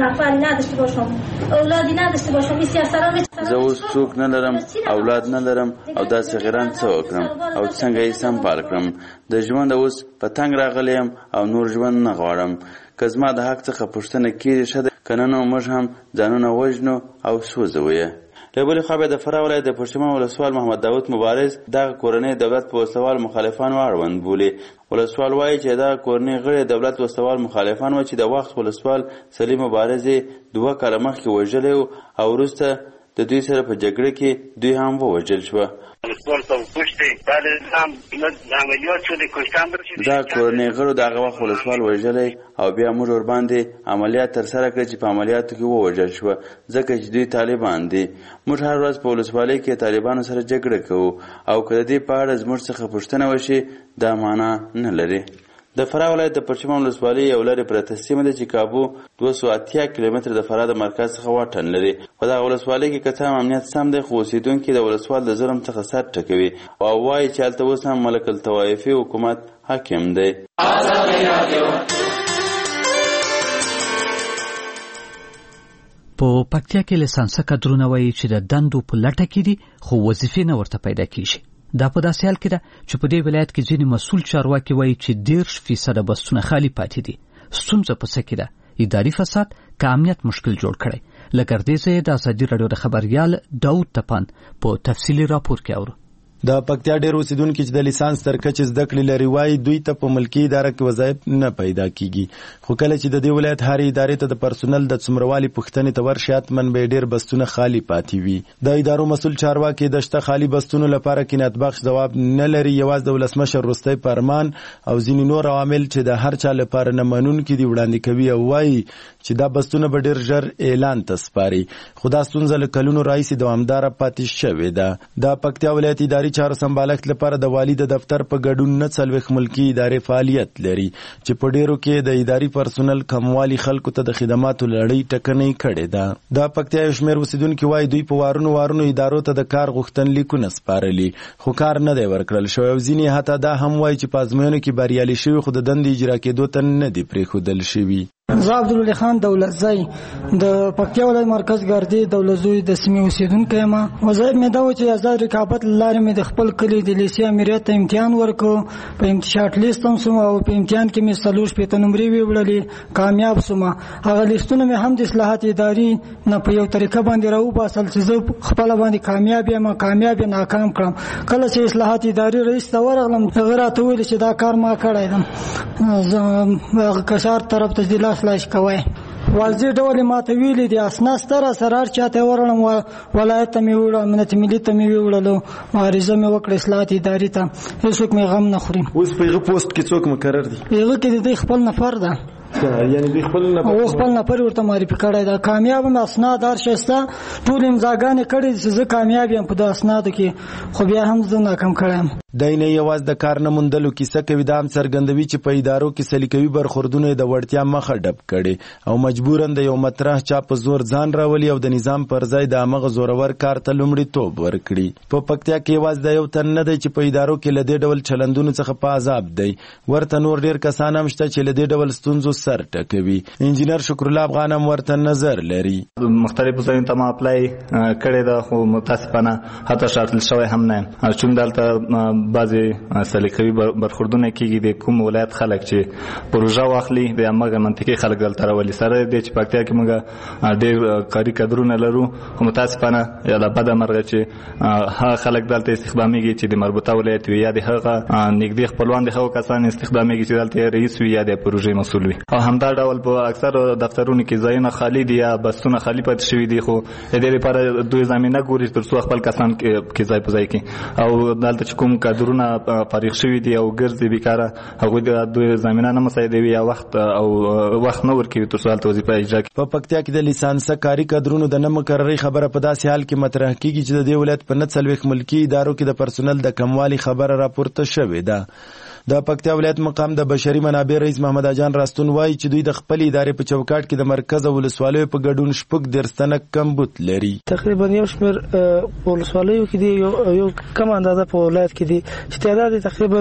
زه اوس څوک نه لرم، اولاد نه لرم او دا صغیران څه وکړم او څنګه یې سمبال کړم. د ژوند اوس په تنګ راغلی یم او نور ژوند نه غواړم. که زما د حق څخه پوښتنه کېږي ښه ده، که نه نو موږ هم ځانونه وژنو او سوځوو یې. له بلې خوا بیا د فراه ولایت د پرچمن ولسوال محمد داود مبارز دغه کورنۍ دولت په وسوال مخالفانو اړوند بولي. ولسوال وایي چې دغه کورنۍ غړي دولت وسوال مخالفان و چې د وخت ولسوال سلیم مبارز 2 کاله مخکې وژلی او وروسته د دوی سره په جګړه کې دوی هم ووژل شوه. ولسوال ته وکشتې دا د عملیات شو د کشتن برشي دا کورنۍ غړو دغه وخت ولسوال وژلی او بیا موږ ورباندې عملیات ترسره کړ چې په عملیاتو کې ووژل شوه ځکه چې دوی طالبان دي. موږ هر ورځ په ولسوالۍ کې طالبانو سره جګړه کوو او که د دې په اړه زموږ څخه پوښتنه وشي دا معنا نه لري. د فراه ولایت د پرچمن ولسوالۍ یو لرې پرته سیمه ده چې کابو 280 کیلومتر د فراه د مرکز څخه واټن لري. په دغه ولسوالۍ کې که څه هم امنیت سم دی خو اوسېدونکي د ولسوال د ظلم څخه سر ټکوي او وایي چې هلته اوس هم ملک الطوایفي حکومت حاکم دی. په پکتیا کې لیسانسه کادرونه وایي چې د دندو په لټه کې دي خو وظیفې نه ورته پیدا کیږي. دا په داسې حال کې ده چې په دې ولایت کې ځینې مسؤل چارواکي وایي چې 10% بستونه خالی پاتې دي. ستونزه په څه کې ده؟ اداري فساد که امنیت مشکل جوړ کړی؟ لکه دې ځای د ازادي راډیو د خبریال داود تپان په تفصیلي راپور کې اورو. د پکتیا ډېر اوسیدونکي چې د لیسانس تر کچې زده کړې لري وایي دوی ته په ملکي اداره کې وظایف نه پیدا کیږي. خو کله چې د دې ولایت هرې ادارې ته د پرسونل د څومروالي پوښتنې ته ورشي حتماً به ډېر بستونه خالي پاتې وي. د ادارو مسؤل چارواکي د شته خالي بستونو لپاره قناعت بخش ځواب نه لري. یوازې د ولسمشر وروستی فرمان او ځینې نور عوامل چې د هر چا لپاره نه منونکي دي وړاندې کوي او وایي چې دا بستونه به ډېر ژر اعلان ته سپاري. خو دا ستونزه له کلونو راهیسې دوامداره پاتې شوې ده. د پکتیا ولایت اداري چارو سمبالښت لپاره د والي د دفتر په ګډون 40 ملکي ادارې فعالیت لري چې په ډیرو کې د اداري پرسونل کموالی خلکو ته د خدماتو لړۍ ټکنۍ کړې ده. د پکتیا یو شمېر اوسیدونکي وایي دوی په وارونو ادارو ته د کار غوښتنلیکونه سپارلي خو کار نه دی ورکړل شوی او ځینې حتی دا هم وایي چې په ازموینو کې بریالي شوي خو د دندې اجرا کېدو ته نه دي پرېښودل شوي. زه عبدالله خان دولتزی د پکتیا ولایت مرکز ګردې دولتزوی د سیمې اوسیدونکی یم. وظایف مې دا و چې آزاد رقابت له لارې مې د خپل کلي د لیسې امریت ته امتحان ورکړو. په شارټ لیست هم سوم او په امتحان کې مې 40 نمرې ویوړلې، کامیاب سوم. هغه لیستونه مې هم د اصلاحات اداري نه په یو طریقه باندې راوباسل چې زه خپله باندې کامیاب یم ناکام کړم. کله چې اصلاحات اداري رئیس ته ورغلم هغه راته ویل چې دا کار ما کړی دی، هغه کشار طرف ته د لاس کوي. والځي ډول ماته ویلي دي اسناد ستره سرار چاته ورړم ولایت ته مې وړم امنیت ملي ته مې وړلو عریضه مې وکړه اصلاحات اداري ته. هیڅوک مې غم نه خوري. اوس په هغه پوسټ کې څوک مقرر دي؟ هغه کې د خپل نفر ده، یعنی دوی خپل نفر ورته معرفي کړی دا. کامیاب م اسناد هر شسته ټول امضاګانې کړي چې زه کامیاب یم په د اسنادو کې، خو بیا هم زه ناکام کړم. دای نه یوازې د کار نه موندلو کیسه کوي، دا هم څرګندوي چې په ادارو کې سلیقوي برخوردونه د وړتیا مخه ډب کړي او مجبورن د یو مطرح چا په زور ځان راولي او د نظام پر ځای د هغه زورور کار ته لومړیتوب ورکړي. په پکتیا کې یوازې د یو تن نه دی چې په ادارو کې له دې ډول چلندونو څخه په عذاب دی، ورته نور ډېر کسان هم شته چې له دې ډول ستونزو سر ټکوي. انجینر شکر الله افغان هم ورته نظر لري. مختلفو ځایونو ته ما اپلای کړی ده خو متاسفانه حتی شارټل شوی هم نه یم، چون دلته بعضې سلیقوي برخوردونه کېږي د کوم ولایت خلک چې پروژه واخلي د هماغه منطقې خلک دلته راولي. سره دی چې پکتیا کې موږ ډېر کاري کادرونه لرو خو متاسفانه یا د بده مرغه چې هغه خلک دلته استخدامیږي چې د مربوطه ولایت وي یا د هغه نږدې خپلوان د هغو کسان استخدامیږي چې دلته رئیس وي یا د پروژې مسؤل وي. او همدا ډول په اکثرو دفترونو کې ځایونه خالي دي یا بستونه خالي پاتې شوي دي خو د دې لپاره دوی زمینه ګوري تر څو خپل کسان کې ځای په ځای کړي. او دلته چې کوم کادرونه فارغ شوي دي او ګرځي بیکاره هغوی د دوی زمینه نه مساعدوي یا وخت نه ورکوي تر څو هلته وظیفه اجرا کړي. په پکتیا کې د لیسانسه کاري کادرونو د نه مقررۍ خبره په داسې حال کې مطرح کېږي چې د دې ولایت په 40 ملکي ادارو کې د پرسونل د کموالي خبره راپورته شوې ده. د پکتیا ولایت مقام د بشري منابع رئیس محمد جان راستون وایي چې دوی د خپل ادارې په چوکاټ کې د مرکز او ولسوالیو په ګډون 14 کمبود لري. تقریبا یو شمېر ولسوالیو کې دي یو کم اندازه په ولایت کې دي چې تعداد تقریبا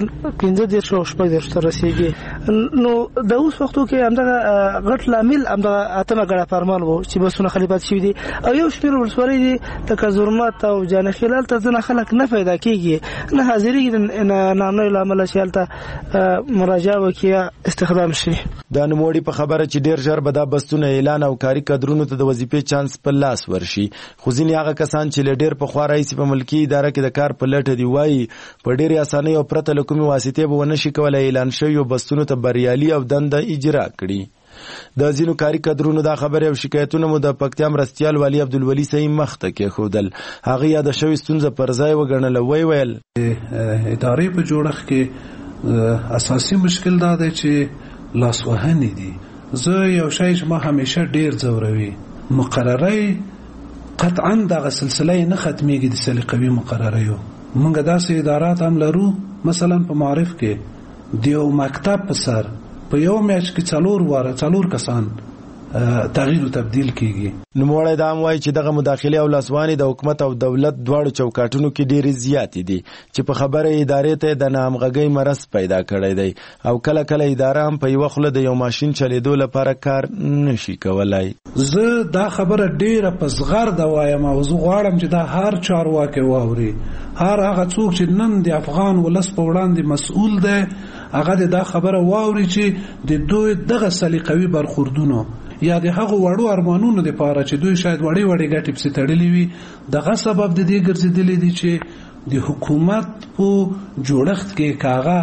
15 ته رسیږي. نو د اوس وختو کې همدغه غټ لامل همدغه اتمه ګړه فرمان وو چې بسونه خلیفات شوي دي او یو شمېر ولسوالۍ دي لکه زرمت او جانخیلال ته ځنه خلک نه پیدا کېږي نه حاضرېږي نامنوي له امله چې هلته مراجعه وکړي استخدام شي. دا نوموړي په خبره چې ډېر ژر به دا بستونه اعلان او کاري کادرونو ته د وظیفې چانس په لاس ورشي. خو ځینې هغه کسان چې له ډېر پخوا راهیسې په ملکي اداره کې د کار په لټه دي وایي په ډېرې اسانۍ او پرته له کومې واسطې به ونه شي کولی اعلان شویو بستونو ته بریالي او دنده اجرا کړي. د ځینو کاري کادرونو دا خبرې او شکایتونه مو د پکتیا مرستیال والي عبدالولي صاحب مخته کېښودل. هغه یاده شوې ستونزه پر ځای وګڼله. ویل ادارې په جوړښت کې اساسي مشکل دا دی چې لاسوهنې دي. زه یو شی چې ما همیشه ډیر ځوروي، مقررۍ قطعا دغه سلسله نه ختمیږي د سلیقوي مقرریو. موږ داسې ادارات هم لرو، مثلا په معارف کې د یو مکتب په سر په یو میاشت کې 4 کسان تغییر او تبديل کیږي. نوموړی دا هم وایي چې دغه مداخلې او لاسوانې د حکومت او دولت دواړو چوکاټونو کې ډېرې زیاتې دي چې په خبره ادارې ته د ناهمغږۍ مرض پیدا کړی دی او کله کله اداره هم په یوه خوله د یو ماشین چلېدو لپاره کار نشي کولای. زه دا خبره ډېره په زغرده وایم او زه غواړم چې دا هر چارواکی واوري، هر هغه څوک چې نن د افغان ولس په وړاندې مسؤل دی هغه دا خبره واوري چې د دوی دغه سلیقوي برخوردونو یا د هغه وړو ارمانونو لپاره چې دوی شاید وړې ګټې پسې تړلې وي دغه سبب د دې ګرځېدلی دی چې د حکومت په جوړښت کې کاغه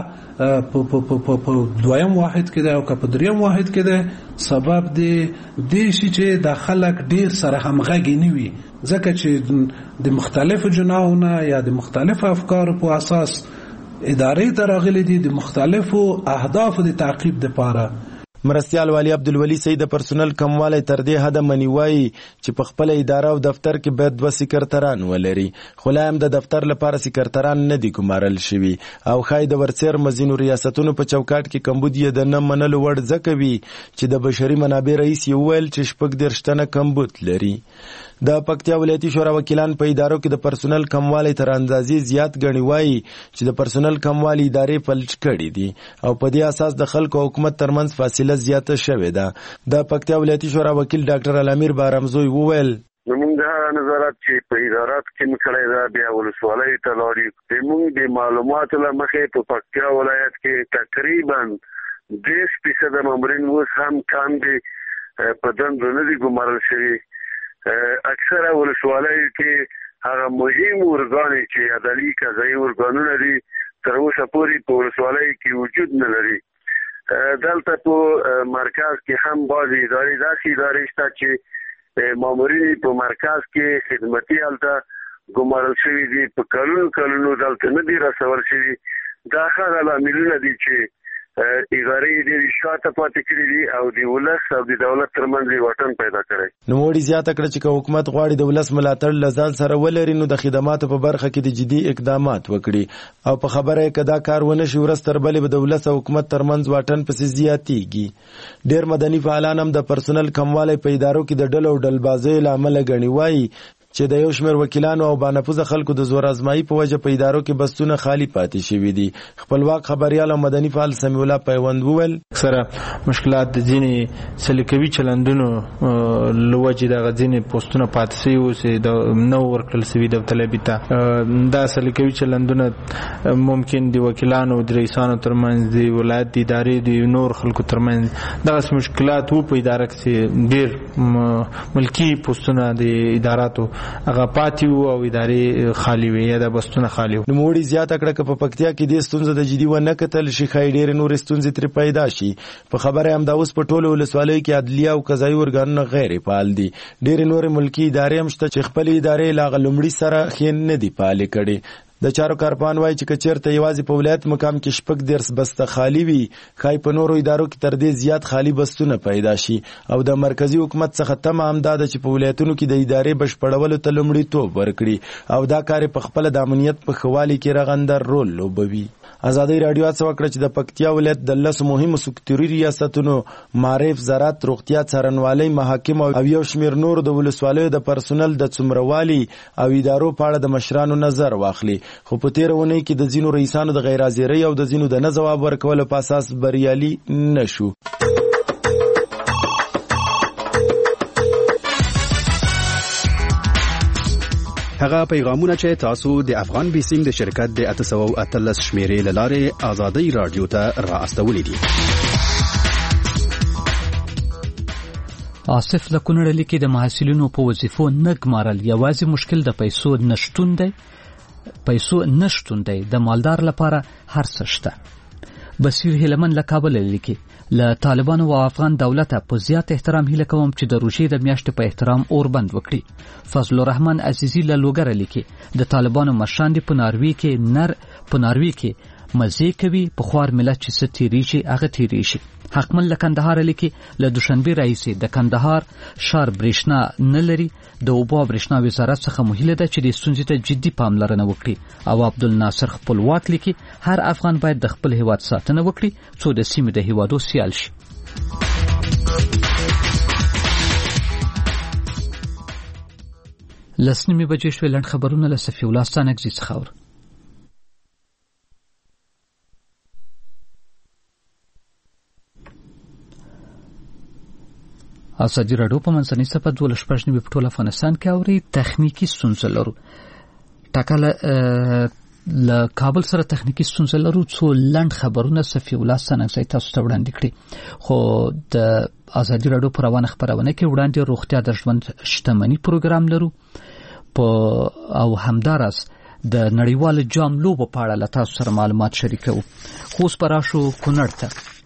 په دویم واحد کې دی او که په دریم واحد کې دی سبب دی شي چې د خلک ډیر سره همغږي نه وي، ځکه چې د مختلفو جناحونو یا د مختلفو افکارو په اساس ادارې ته راغلي دي د مختلفو اهدافو د تعقیب لپاره. مرستیال والی عبدالولی سید د پرسونل کموالی تر دې حده مني وایي چې په خپل اداره او دفتر کې باید 2 سکرتران ولري، خو لا هم د دفتر لپاره سکرتران نه دي ګمارل شوي او ښایي د ورڅېر مځینو ریاستونو په چوکاټ کې کمبود یې د نه منلو وړ ځکه وي چې د بشري منابع رئیس یې وویل چې 14 تنه کمبود لري. د پکتیا ولایتي شورا وکیلان په ادارو کې د پرسونل کموالی تر اندازې زیات ګڼي وایي چې د پرسونل کموالی ادارې فلج کړي دي او په دې اساس د خلکو او حکومت ترمنځ فاصله زیاته شوې ده. د پکتیا ولایتي شورا وکیل ډاکټر علامیر بارمزوی وویل زمونږ دا نظارت چې په ادارات کې مکړی دا بیا ولسوالۍ ته لاړې زمونږ د معلوماتو له مخې په پکتیا ولایت کې تقریبا 10% مامورین اوس هم کاندي په دندو نه دي ګمارل شوي. اکثره ولسوالۍ کې هغه مهم ارګان چې عدالي قضایي ارګانونه دي تر اوسه پورې په ولسوالۍ کې وجود نه لري. دلته په مرکز کې هم بعضې ادارې داسې ادارې شته چې مامورین په مرکز کې خدمتي هلته ګمارل شوي دي، په کلونو دلته نه دي رسول شوي. دا هغه لاملونه دي چې ادارې ډېرې شاته پاتې کړي دي او د ولس او د دولت ترمنځ واټن پیدا کړی. نوموړي زیاته کړه چې که حکومت غواړي د ولس ملاتړ له ځان سره ولري نو د خدماتو په برخه کې د جدي اقدامات وکړي او په خبره یې که دا کار ونه شي ورځ تر بلې به د ولس او حکومت ترمنځ واټن پسې زیاتېږي. ډېر مدني فعالان هم د پرسونل کموالی په ادارو کې د ډلو او ډلبازیو له امله ګڼي وایي چې د یو شمېر وکیلانو او بانفوذه خلکو د زور ازمایي په وجه په ادارو کې بستونه خالی پاتې شوي دي. خپلواک خبریال او مدني فعال سمیع الله پیوند وویل اکثره مشکلات د ځینې سلیقوي چلندونو له وجې دغه ځینې پوسټونه پاتې شوي اوس د نه ورکړل شوي داوطلبي ته. دا سلیقوي چلندونه ممکن د وکیلانو د رئیسانو ترمنځ د ولایت د ادارې د نور خلکو ترمنځ دغسې مشکلات وو په اداره کې ډېر ملکي پوسټونه د اداراتو هغه پاتې وو او ادارې خالي وي یا د بستونه خالي وو. نوموړي زیاته کړه که په پکتیا کې دې ستونزه د جدي ونه کتل شي ښایي ډېرې نورې ستونزې ترې پیدا شي. په خبره همدا اوس په ټولو ولسوالیو کې عدلیه او قضایي ارګانونه غیر فعال دي. ډېرې نورې ملکي ادارې هم شته چې خپلې ادارې له هغه لومړي سره ښې نه دي فعالې کړې. د چارو کارپوهان وایي چې که چېرته یوازې په ولایت مقام کې 14 بسته خالي وي ښایي په نورو ادارو کې تر دې زیات خالي بستونه پیدا شي او د مرکزي حکومت څخه تمه همدا ده چې په ولایتونو کې د ادارې بشپړولو ته لومړیتوب ورکړي او دا کار په خپله د امنیت په ښه والي کې رغنده رول لوبوي. ازادي راډیو هڅه وکړه چې د پکتیا ولایت د 10 مهمو سکتوري ریاستونو معارف، زراعت، روغتیا، څارنوالۍ، محاکم او یو شمېر نورو د ولسوالیو د پرسونل د څومروالي او ادارو په اړه د مشرانو نظر واخلي. خو په تېره اونۍ کې د ځینو رئیسانو د غیر حاضرۍ او د ځینو د نه ځواب ورکولو په اساس بریالي نه شو. هغه پیغامونه چې تاسو د افغان بیسیم د شرکت د 813 شمیرې له لارې ازادي رادیو ته راستولې دي. آصف د کونړ لیکي د محصلینو په وظیفو نه ګمارل یوازې مشکل د پیسو نشتون دی د مالدار لپاره هر څه شته. بصیر هلمن له کابل لیکي له طالبانو او افغان دولت په زیات احترام هیله کوم چې د روژې د میاشتې په احترام اور بند وکړي. فضل الرحمن عزیزی له لوګر لیکي د طالبانو مشران په ناروی کې مزه کوي په خوار ملت چې څه تیریږي هغه تیریږي. حقمل له کندهار لیکي له دوشنبه رئیسي د کندهار ښار برېښنا نه لري، د اوبو او برېښنا وزارت څخه مهیله ده چې د ستونزې ته جدي پاملرنه وکړي. او عبدالناصر خپلواک لیکي هر افغان باید د خپل هیواد ساتنه وکړي څو د سیمې د هیوادو سیال شي. لسنیمې بجې شوې. لنډ خبرونه له صفي الله ستانکزي څخه اورو. ازادي راډیو په منځنۍ صفحه 12 په ټول افغانستان کې اوري. تخنیکی ستونزې لرو. ټاکله له کابل سره تخنیکی ستونزې لرو. څو لنډ خبرونه صفي الله ستانکزي تاسو ته وړاندې کړي. خو د ازادي راډیو پر روانه خبرونه کې وړاندې روغتیا د ژوند شتمنۍ پروګرام لرو او همدارس د نړیوال جام لوبو په اړه له تاسو سره معلومات شریکو. خو اوس پراشو کونړ ته.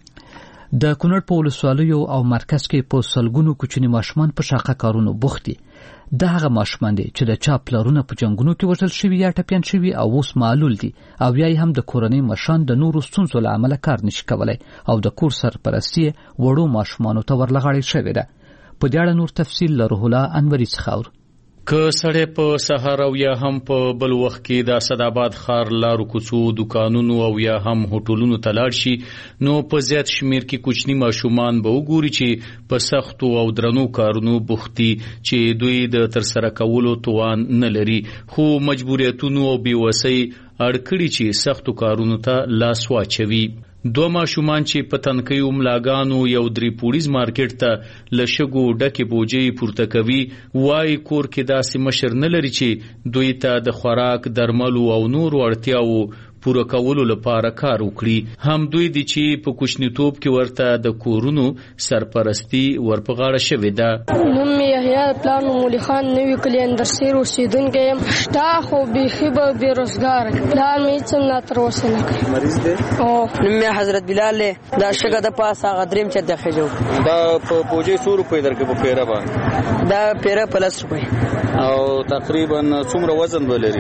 د کونړ په ولسوالیو او مرکز کې په سلګونو کوچني ماشومان په شاقه کارونو بوخت دي. دا هغه ماشومان دي چې د چا پلرونه په جنگونو کې وژل شوي یا ټپیان شوي او اوس معلول دي او یا هم د کورنۍ مشان د نورو ستونزو له امله کار نشي کولای او د کور سرپرستی وړو ماشومانو ته ورلغړی شوی ده. په دې اړه نور تفصیل له روح الله انوري څخه اورو. که سړی په سهار او یا هم په بل وخت کې د اسداباد ښار لارو کوڅو دکانونو او یا هم هوټلونو ته لاړ شي نو په زیات شمیر کې کوچني ماشومان به وګوري چې په سختو او درنو کارونو بوختي چې دوی د ترسره کولو توان نه لري خو مجبوریتونو او بیوسۍ اړکړي چې سختو کارونو ته لاس واچوي. دو ماشومان چې په تنکیو ملاګانو یو درې پولیس مارکیټ ته لشګو ډکه بوجي پورته کوي وای کور کې داسې مشر نه لري چې دوی ته د خوراک درملو او نور اړتیاو پوره کولو لپاره کار وکړي. هم دوی دي چې په کوچنیتوب کې ورته د کورونو سرپرستی ورپغاړه شوې ده. نوم یحیی پلان مولی خان نوی کلندر سیر اوسیدونکی یم. شتا خو بیخي به بیروزګار پلان مې څه نه تر اوسه نه کوي. مریض دی؟ نوم حضرت بلال دا شګه د پاسه غدریم چې د خجو دا په بوجي 100 روپۍ درکې په پیره باندې دا پیره پلس روپۍ او تقریبا څومره وزن ولري؟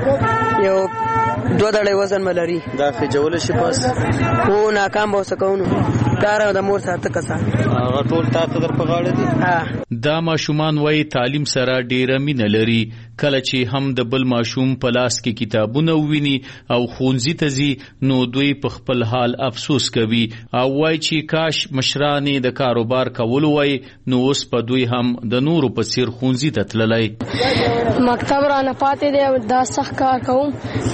یو 2 ډلې وزن ملري. دا خجول شي پاس او ناکام به وسکونو کار د مور سره کسان هغه ټول تاسو در په غاړه دي. دا ماشومان وای تعلیم سره ډیره مینه لري. کله چې هم د بل ماشوم په لاس کې کتابونه وویني او ښوونځي ته ځي نو دوی په خپل حال افسوس کوي او وای چې کاش مشرانې د کاروبار کول وای نو اوس په دوی هم د نورو په څیر ښوونځي ته تللی. مکتب را نه پاتې دی دا سخت کار کوم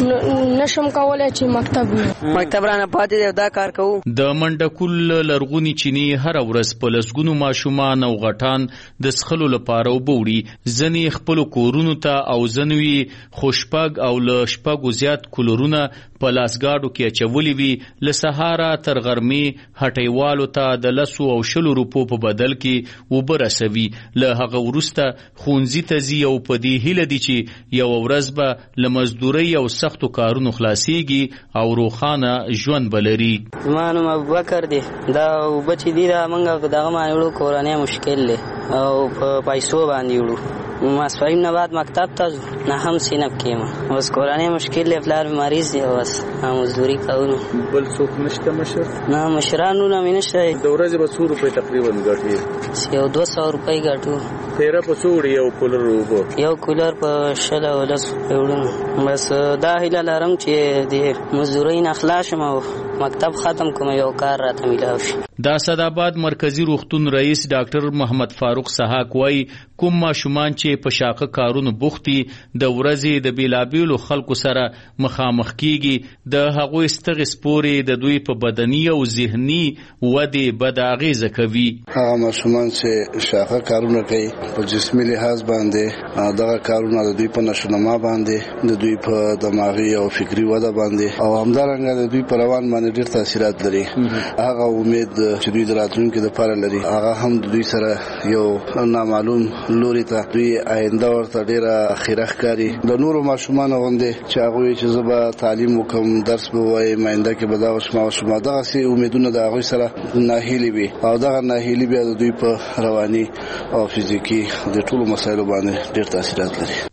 نشم کولای چې مکتب را نه پاتې دی دا کار کوم. د منډکول لرغونی چینی هر ورځ په لسګونو ماشومان او غټان د څښلو لپاره وبوړي. ځنې خپل کورونو ته او ځنوي خوشپګ او له شپږو زیات کولرونه په لاسګاډو کې اچولي وي. له سهاره تر غرمې هټیوالو ته د 10 او 20 روپو په بدل کې اوبه رسوي. له هغه وروسته ښوونځي ته ځي او په دې هیله دي چې یو ورځ به له مزدورۍ او سختو کارونو خلاصيږي او روښانه ژوند بلري. زما نوم ابوبکر دی. دا اوبه چې دي دا موږ په دغه باندې وړو کورنۍ مشکل دی او په پیسو باندې وړو. ماسپرین نه بعد مکتب ته نه هم سینب کېم اوس کورنۍ مشکل دی پلار مریض دی بس مزدوري کوو. بل څوک نشته مشر؟ نه مشرانو نه مې نشته. د ورځې به 100 روپۍ تقریبا ګټي؟ یو 200 روپۍ ګټو. پیره په څو وړي یو کولر اوبه؟ یو کولر په 10 او 10 وړو. بس دا هیله لرم چې د مزدورۍ نه خلاص شم او مکتب ختم کوم یو کار راته ملاو شي. د اسداباد مرکزی روغتون رئیس ډاکټر محمد فاروق سحاق وای کوم ماشومان چې په شاقه کارونو بوختي د ورځې د بیلابیلو خلکو سره مخامخ کیږي د هغوی ستغ سپوري د دوی په بدني او ذهني ودې بد اغیزه کوي. هغه ماشومان چې شاقه کارونه کوي په جسمي لحاظ باندې دغه کارونه د دوی په نشونما باندې د دوی په دماغي او فکری وده باندې او همدارنګه د دوی په روان باندې ډېر تاثیرات لري. هغه امید چې دوی د راتلونکي لپاره لري هغه هم د دوی سره یو نامعلوم لوري ته دوی آینده ورته ډېره خیره ښکاري. د نورو ماشومانو غوندې چې هغوی چې زه به تعلیم وکړم درس به ووایم آینده کې به دا وشم دغسې امیدونه د هغوی سره ناهیلي وي او دغه ناهیلي بیا د دوی په رواني او فزیکي د ټولو مسایلو باندې ډېر تاثیرات لري.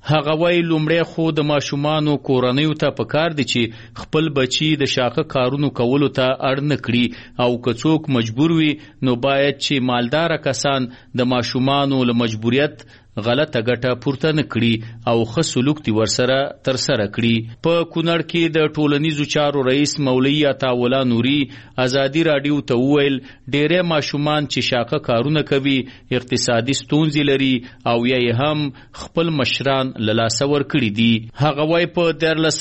هغه وایي لومړی خو د ماشومانو کورنیو ته پکار دي چې خپل بچي د شاقه کارونو کولو ته اړ نه کړي او که څوک مجبور وي نو باید چې مالدار کسان د ماشومانو له مجبوریت غلطه ګټه پورته نه کړي او ښه سلوک دي ورسره ترسره کړي. په کونړ کې د ټولنیزو چارو رئیس مولوي عطاالله نوري ازادي راډیو ته وویل ډېری ماشومان چې شاقه کارونه کوي اقتصادي ستونزې لري او یا یې هم خپل مشران له لاسه ورکړي دي. هغه وایي په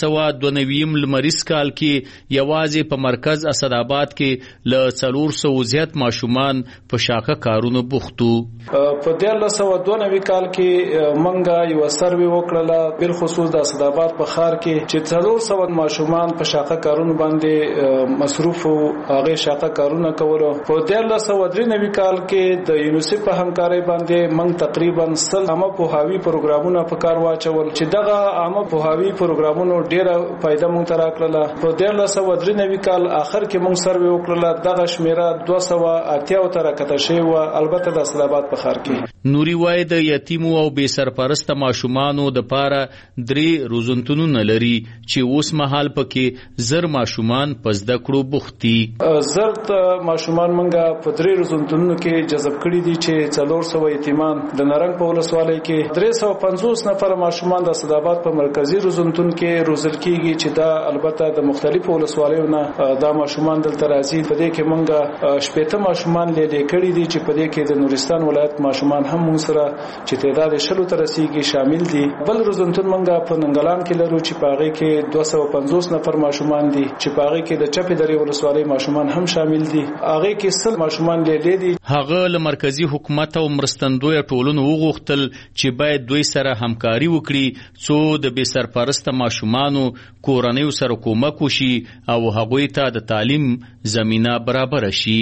1392 لمریز کال کې یوازې په مرکز اسداباد کې له 400 زیات ماشومان په شاقه کارونو بوختو. په 1392 کال کې منګه یو سروې وکړه بل خصوص د اسداباد په ښار کې چې 400 ماشومان په شاقه کارونو باندې مصروف او هغه شاقه کارونه کولو. په 1393 کال کې د یونیسف په همکارۍ باندې منګ تقریبا 100 عامه پوهاوی پروګرامونه په کار واچول چې دغه عامه پوهاوی پروګرامونو ډیره فائدہ مونږ ته راکړه. په 1393 کال اخر کې مونږ سروې وکړه دغه شمیره 280 تر کته شوی و البته د اسداباد په ښار کې. نوري وای د یتیمو او بے سرپرسته ماشومانو د پاره 3 روزنتونونه لري چې اوس مهال پکې زر ماشومان پس د کړو بوختي. زرت ماشومان منګه په 3 روزنتونونو کې جذب کړي دي چې 400 یتیمان د نارنګ په ولسوالۍ کې 350 نفر ماشومان د اسداباد په مرکزی روزنتون کې روزل کیږي چې دا البته د مختلفو ولسوالیو نه دا ماشومان دلته راځي. په دې کې منګه 80 ماشومان لیدل کړي دي چې په دې کې د نورستان ولایت ماشومان هم موږ سره چې تعداد شلو تر رسیدي شامل دي. بل روزنتون منګه په ننګلان کې لرو چې پاغه کې 250 نفر ماشومان دي چې پاغه کې د چپې درې ولسوالۍ ماشومان هم شامل دي. هغه کې 100 ماشومان لیدل دي. هغه له مرکزی حکومت او مرستندوی ټولنو وغوښتل چې باید دوی سره همکاري وکړي څو د بے سرپرسته ماشومانو کورنیو سره کومک وشي او هغوی ته د تعلیم زمینه برابر شي.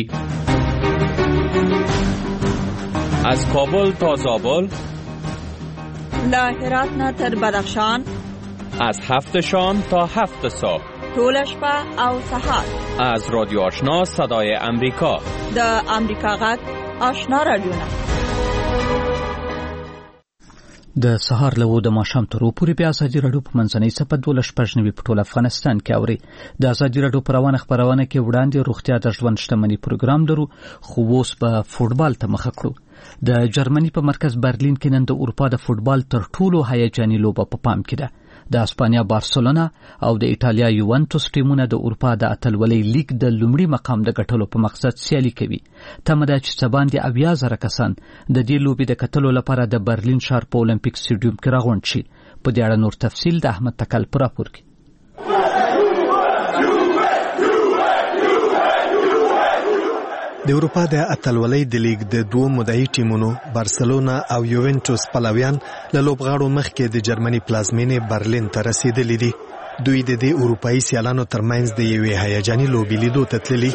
از کابل تا زابل، له هرات نه تر بدخشان، از 7 شام تا 7 صبح، ټول شپه او سحر، از رادیو آشنا صدای امریکا، د امریکا غږ آشنا رادیو. د سهار له د ماښام تر پورې بیا ازادي راډیو په منځنۍ صفحه 12 په ټول افغانستان کې اوري. د ازادي راډیو پروانه خبرونه کې وړاندې روغتیا د ژوند شتمنۍ پروګرام درو خو اوس په فوټبال ته مخه کړو. د جرمني په مرکز برلین کې نن د اروپا د فوټبال تر ټولو هیجاني لوبه په پام کې ده. د اسپانیا بارسلونا او د ایټالیا یوونټوس ټیمونه د اروپا د اتلولۍ لیګ د لومړي مقام د ګټلو په مقصد سیالي کوي. تمه ده چې سباندې 80,000 کسان د دې لوبې د کتلو لپاره د برلین ښار په اولمپیک سټیډیوم کې راغونډ شي. په دې اړه نور تفصیل د احمد تکل پر راپور کې. د اروپا د اتلولۍ د لیګ د 2 مدعي ټیمونو بارسلونا او یوونټوس پلویان له لوبغاړو مخکې د جرمني پلازمینې برلین ته رسیدلي دي. دوی د دې اروپایي سیالانو ترمنځ د یوې هیجاني لوبې لیدو ته تللي.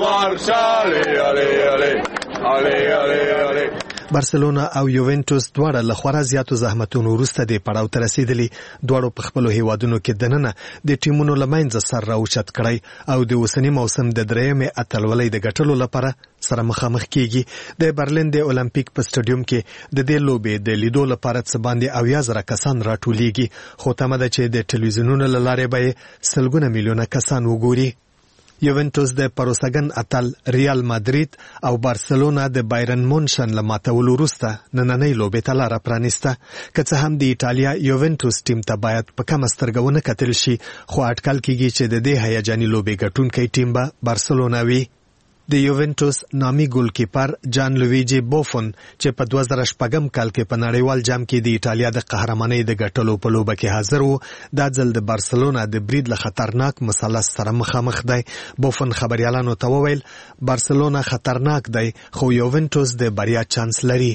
بارسلونا او یوونټوس دواړه له خورا زیاتو زحمتونو وروسته د پړاو ته رسیدلي. دواړو په خپلو هیوادونو کې دننه د ټیمونو له منځه سر راوچت کړی او د اوسني موسم د 3مې اتلولۍ د ګټلو لپاره سره مخامخ کیږي. د برلین د اولمپیک په سټیډیوم کې د دې لوبې د لیدو لپاره څه باندې 80,000 کسان راټولیږي. خو تمه ده چې د ټلویزیونونو له لارې به سلګونه میلیونه کسان وګوري. یوونټوس د پروساګن اتل ریال مادرید او بارسلونا د بایرن مونشن له ماتولو وروسته نننۍ لوبې ته لاره پرانیسته. که څه هم د ایټالیا یوونټوس ټیم ته باید په کمه سترګه ونه کتل شي خو اټکل کیږي چې د دې هیجاني لوبې ګټونکی ټیم به بارسلونا وي. د یوونټوس نامي ګولکیپر جان لویجی بوفون چې په 2006 کال کې په نړیوال جام کې د ایټالیا د قهرمانۍ د ګټلو په لوبه کې حاضر وو، دا ځل د بارسلونا د برید له خطرناک مثلث سره مخامخ دی. بوفون خبريالانو ته وویل بارسلونا خطرناک دی خو یوونټوس د بریا چانس لري.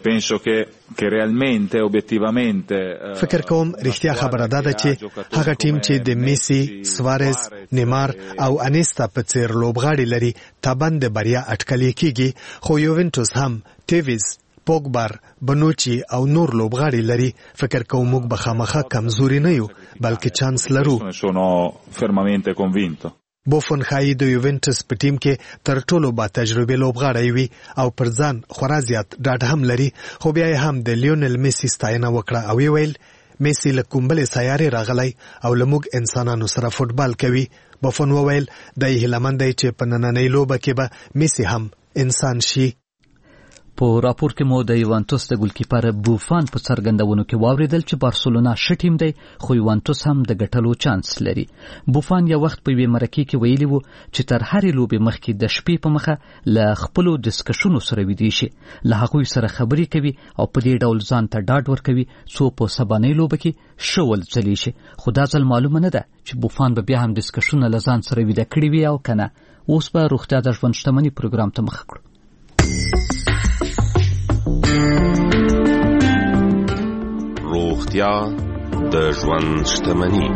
فکر کوم رښتیا خبره ده چې هغه ټیم چې د میسی، سوارز، نیمار او انیستا په څیر لوبغاړي لري تابند د بریا اټکل کیږي. خو یوونټوس هم تیویز، پوګبار، بنوچی او نور لوبغاړي لري. فکر کوم موږ به خامخا کمزوري نه یو بلکې چانس لرو. بوفون خایي د یوونټوس په ټیم کې تر ټولو با تجربه لوبغاړی وي او پر ځان خورا زیات ډاډ هم لري. خو بیا هم د لیونل میسی ستاینه وکړه او ویل میسی له کومبلې سیارې راغلی او له موږ انسانانو سره فوټبال کوي. بفون وویل د هیلمن دی چې په نننۍ لوبه کې به میسی هم انسان شي. په راپور کې مو د یوونټوس د ګولکیپر بوفان په څرګندونو کې واوریدل چې بارسلونا ښه ټیم دی خو یوونټوس هم د ګټلو چانس لري. بوفان یو وخت په یوې مرکې کې ویلي وو چې تر هرې لوبې مخکې د شپې په مخه له خپلو ډسکشنو سره ویدي شي، له هغوی سره خبرې کوي او په دې ډول ځان ته ډاډ ورکوي څو په سبانۍ لوبه کې ښه ولځلی شي. خو دا ځل معلومه نه ده چې بوفان به بیا هم ډسکشنونه له ځان سره ویده کړي وي او که نه. اوس به روغتیا د ژوند شتمني پروګرام ته مخه کړو. روغتیا د ژوند شتمني.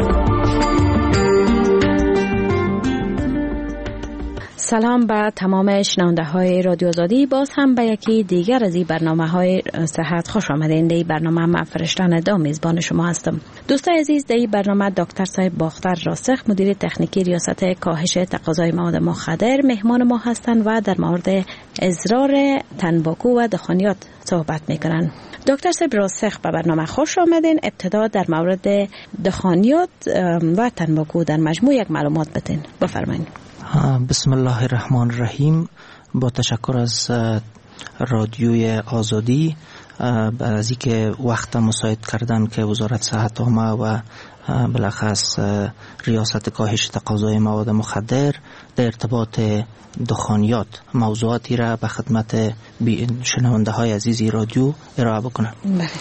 سلام به تمام شنونده های رادیو آزادی. باز هم به یکی دیگر از این برنامه های صحت خوش آمدین. در این برنامه من فرشتن دا میزبان شما هستم. دوستان عزیز، در این برنامه دکتر صاحب باختر راسخ مدیر تکنیکی ریاست کاهش تقاضای مواد مخدر مهمان ما هستند و در مورد اضرار تنباکو و دخانیات صحبت میکنن. دکتر صاحب راسخ به برنامه خوش آمدین. ابتدا در مورد دخانیات و تنباکو در مجموع یک معلومات بدین. بفرمایید. بسم الله الرحمن الرحیم. با تشکر از رادیوی آزادی از اینکه وقت مساعد کردن که وزارت صحت عامه و بالاخص ریاست کاهش تقاضای مواد مخدر در ارتباط دخانیات موضوعاتی را به خدمت شنونده های عزیزی رادیو ارائه بکنم.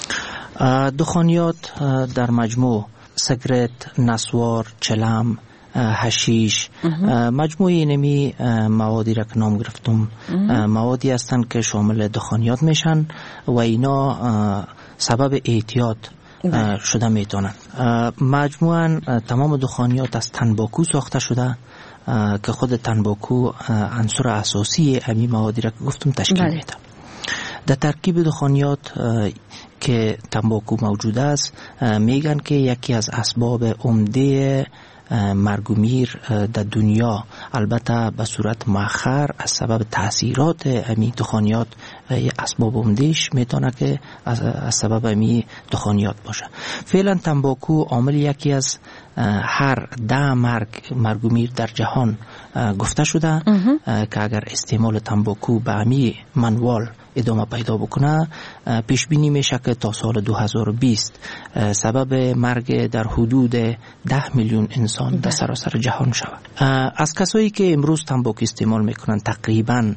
دخانیات در مجموع سیگرت، نسوار، چلم، حشیش، مجموعه اینمی موادی را که نام گرفتم موادی هستند که شامل دخانیات میشن و اینا سبب اعتیاد شده میتونن. مجموعاً تمام دخانیات از تنباکو ساخته شده که خود تنباکو عنصر اساسی امی موادی را که گفتم تشکیل میده. در ترکیب دخانیات که تنباکو موجود است میگن که یکی از اسباب عمده مرگ و میر در دنیا، البته به صورت مؤخر از سبب تاثیرات امی دخانیات اسباب عمدهش میتونه که از سبب امی دخانیات باشه. فعلا تنباکو عامل یکی از هر 10 مرگ و میر در جهان گفته شده که اگر استعمال تنباکو به امی منوال ادامه پیدا بکنه پیش بینی میشه که تا سال 2020 سبب مرگ در حدود 10 میلیون انسان در سراسر جهان شود. از کسایی که امروز تنباکو استعمال میکنن تقریبا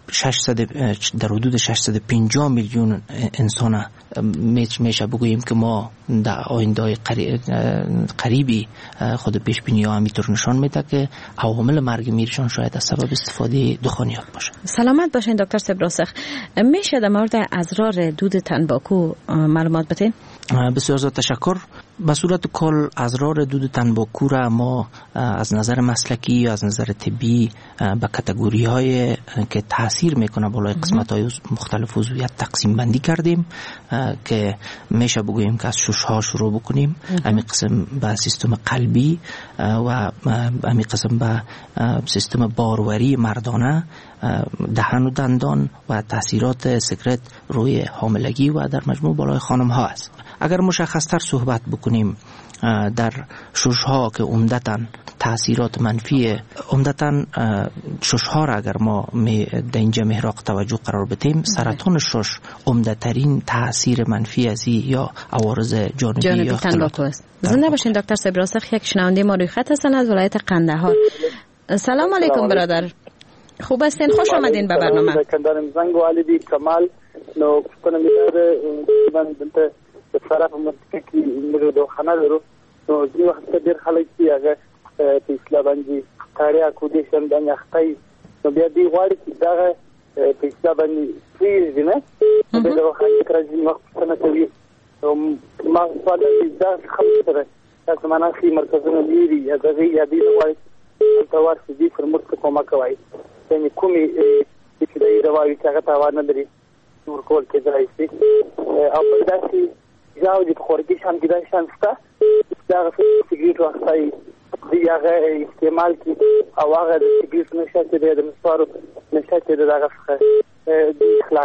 در حدود 650 میلیون انسان میشه بگوییم که ما در آینده قریبی خود پیش بینی ها همینطور نشان میده که عوامل مرگ میرشان شاید از سبب استفاده دخانیات باشه. سلامت باشین دکتر صاحب راسخ. میشه در مورد اضرار دود تنباکو معلومات بدین؟ بسیار زیاد تشکر. به صورت کل اضرار دود تنباکو را ما از نظر مسلکی یا از نظر طبی به کاتگوری های که تاثیر میکنه بالای قسمت های مختلف عضویت تقسیم بندی کردیم که میشه بگوییم که از شش ها شروع بکنیم. همین قسم به سیستم قلبی و همین قسم به سیستم باروری مردانه، دهن و دندان و تاثیرات سیگرت روی حاملگی و در مجموع بالای خانم ها است. اگر مشخصتر صحبت بکنیم در ششها که عمدتاً تاثیرات منفی، عمدتاً ششها را اگر ما در اینجا محراق توجه قرار بدیم، سرطان شش عمدترین تاثیر منفی از یا عوارض جانبی تنباکو است. زنده باشین دکتر صاحب راسخ. یک شنونده ما روی خط هستن از ولایت قندهار. سلام علیکم برادر، خوب هستین؟ خوش آمدین به برنامه. کندارم زنگ و علی کمال نو کنم میاره من دلته طرف منطقه کې موږ دوخانه لرو نو ځینې وخت ډېر خلک چې هغه په اصطلاح باندې کاریا کودي شم د نختای نو بیا دی غواړي چې دغه په اصطلاح باندې فریز نه د دوخانه کرځي وخت څنګه کوي ما سوال دې دا خبره تاسو معنا خي مرکزونه لري هغه یې دې غواړي تاسو دې فرموت کومه کوي یعنی کومي چې دې دواوی څنګه تاوان نه لري نور کول کې ځای شي او داسې جاو دي خورګي شان کې دا شان ستا دا سیګریټ واخلای دی هغه استعمال کی او هغه د سیګریټ نشه چې د مسوارو نشه چې دغه د خلاص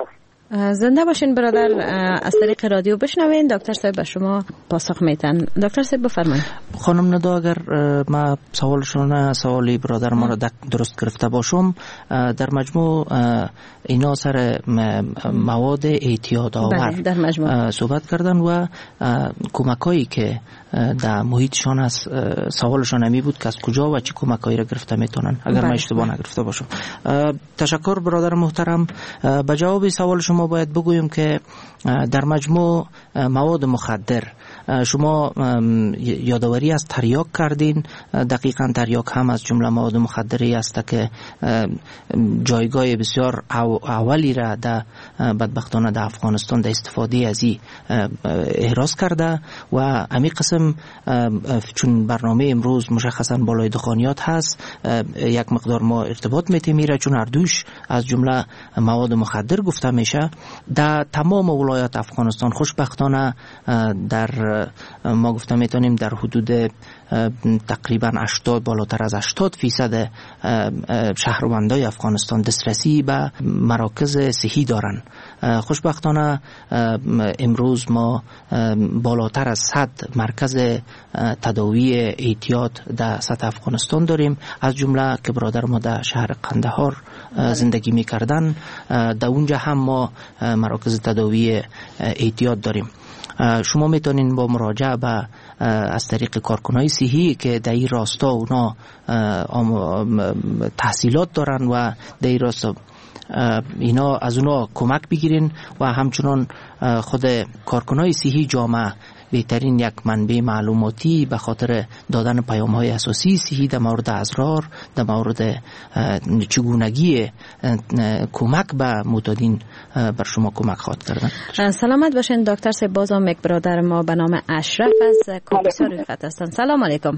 زنده باشین برادر. از طریق رادیو بشنوین. دکتر صاحب به شما پاسخ میتن. دکتر صاحب بفرمایید. خانم ندا، اگر ما سوالی برادر ما را درست گرفته باشم، در مجموع اینا سر مواد اعتیاد آور صحبت کردن و کمکایی که در محیطشان هست. سوالشان همی بود که از کجا و چی کمکایی را گرفته میتونن، اگر ما اشتباه نگرفته باشم. تشکر برادر محترم. به جواب سوال شما باید بگویم که در مجموع مواد مخدر شما یادآوری از تریاک کردین. دقیقاً تریاک هم از جمله مواد مخدری است که جایگاه بسیار اولی را در بدبختانه در افغانستان در استفاده از این احراز کرده و همین قسم چون برنامه امروز مشخصاً بالای دخانیات هست، یک مقدار ما ارتباط میتیمیره، چون هر دوش از جمله مواد مخدر گفته میشه. در تمام ولایات افغانستان خوشبختانه در ما گفته میتونیم در حدود تقریبا 80 بالاتر از 80% شهروندای افغانستان دسترسی به مراکز صحی دارن. خوشبختانه امروز ما بالاتر از 100 مرکز تداوی اعتیاد در سطح افغانستان داریم، از جمله که برادر ما در شهر قندهار زندگی میکردن، در اونجا هم ما مراکز تداوی اعتیاد داریم. شما میتونین با مراجعه به از طریق کارکنای صحی که در این راستا اونا تحصیلات دارن و در این راستا اینا از اونا کمک بگیرین و همچنان خود کارکنای صحی جامعه بهترین یک منبع معلوماتی به خاطر دادن پیام‌های اساسی صحی در مورد اضرار، در مورد چگونگی کمک به معتادین بر شما کمک خواهد کردن. سلامت باشین دکتر صاحب. بازم یک برادر ما به نام اشرف از کاپیسا روی خط هستن. سلام علیکم.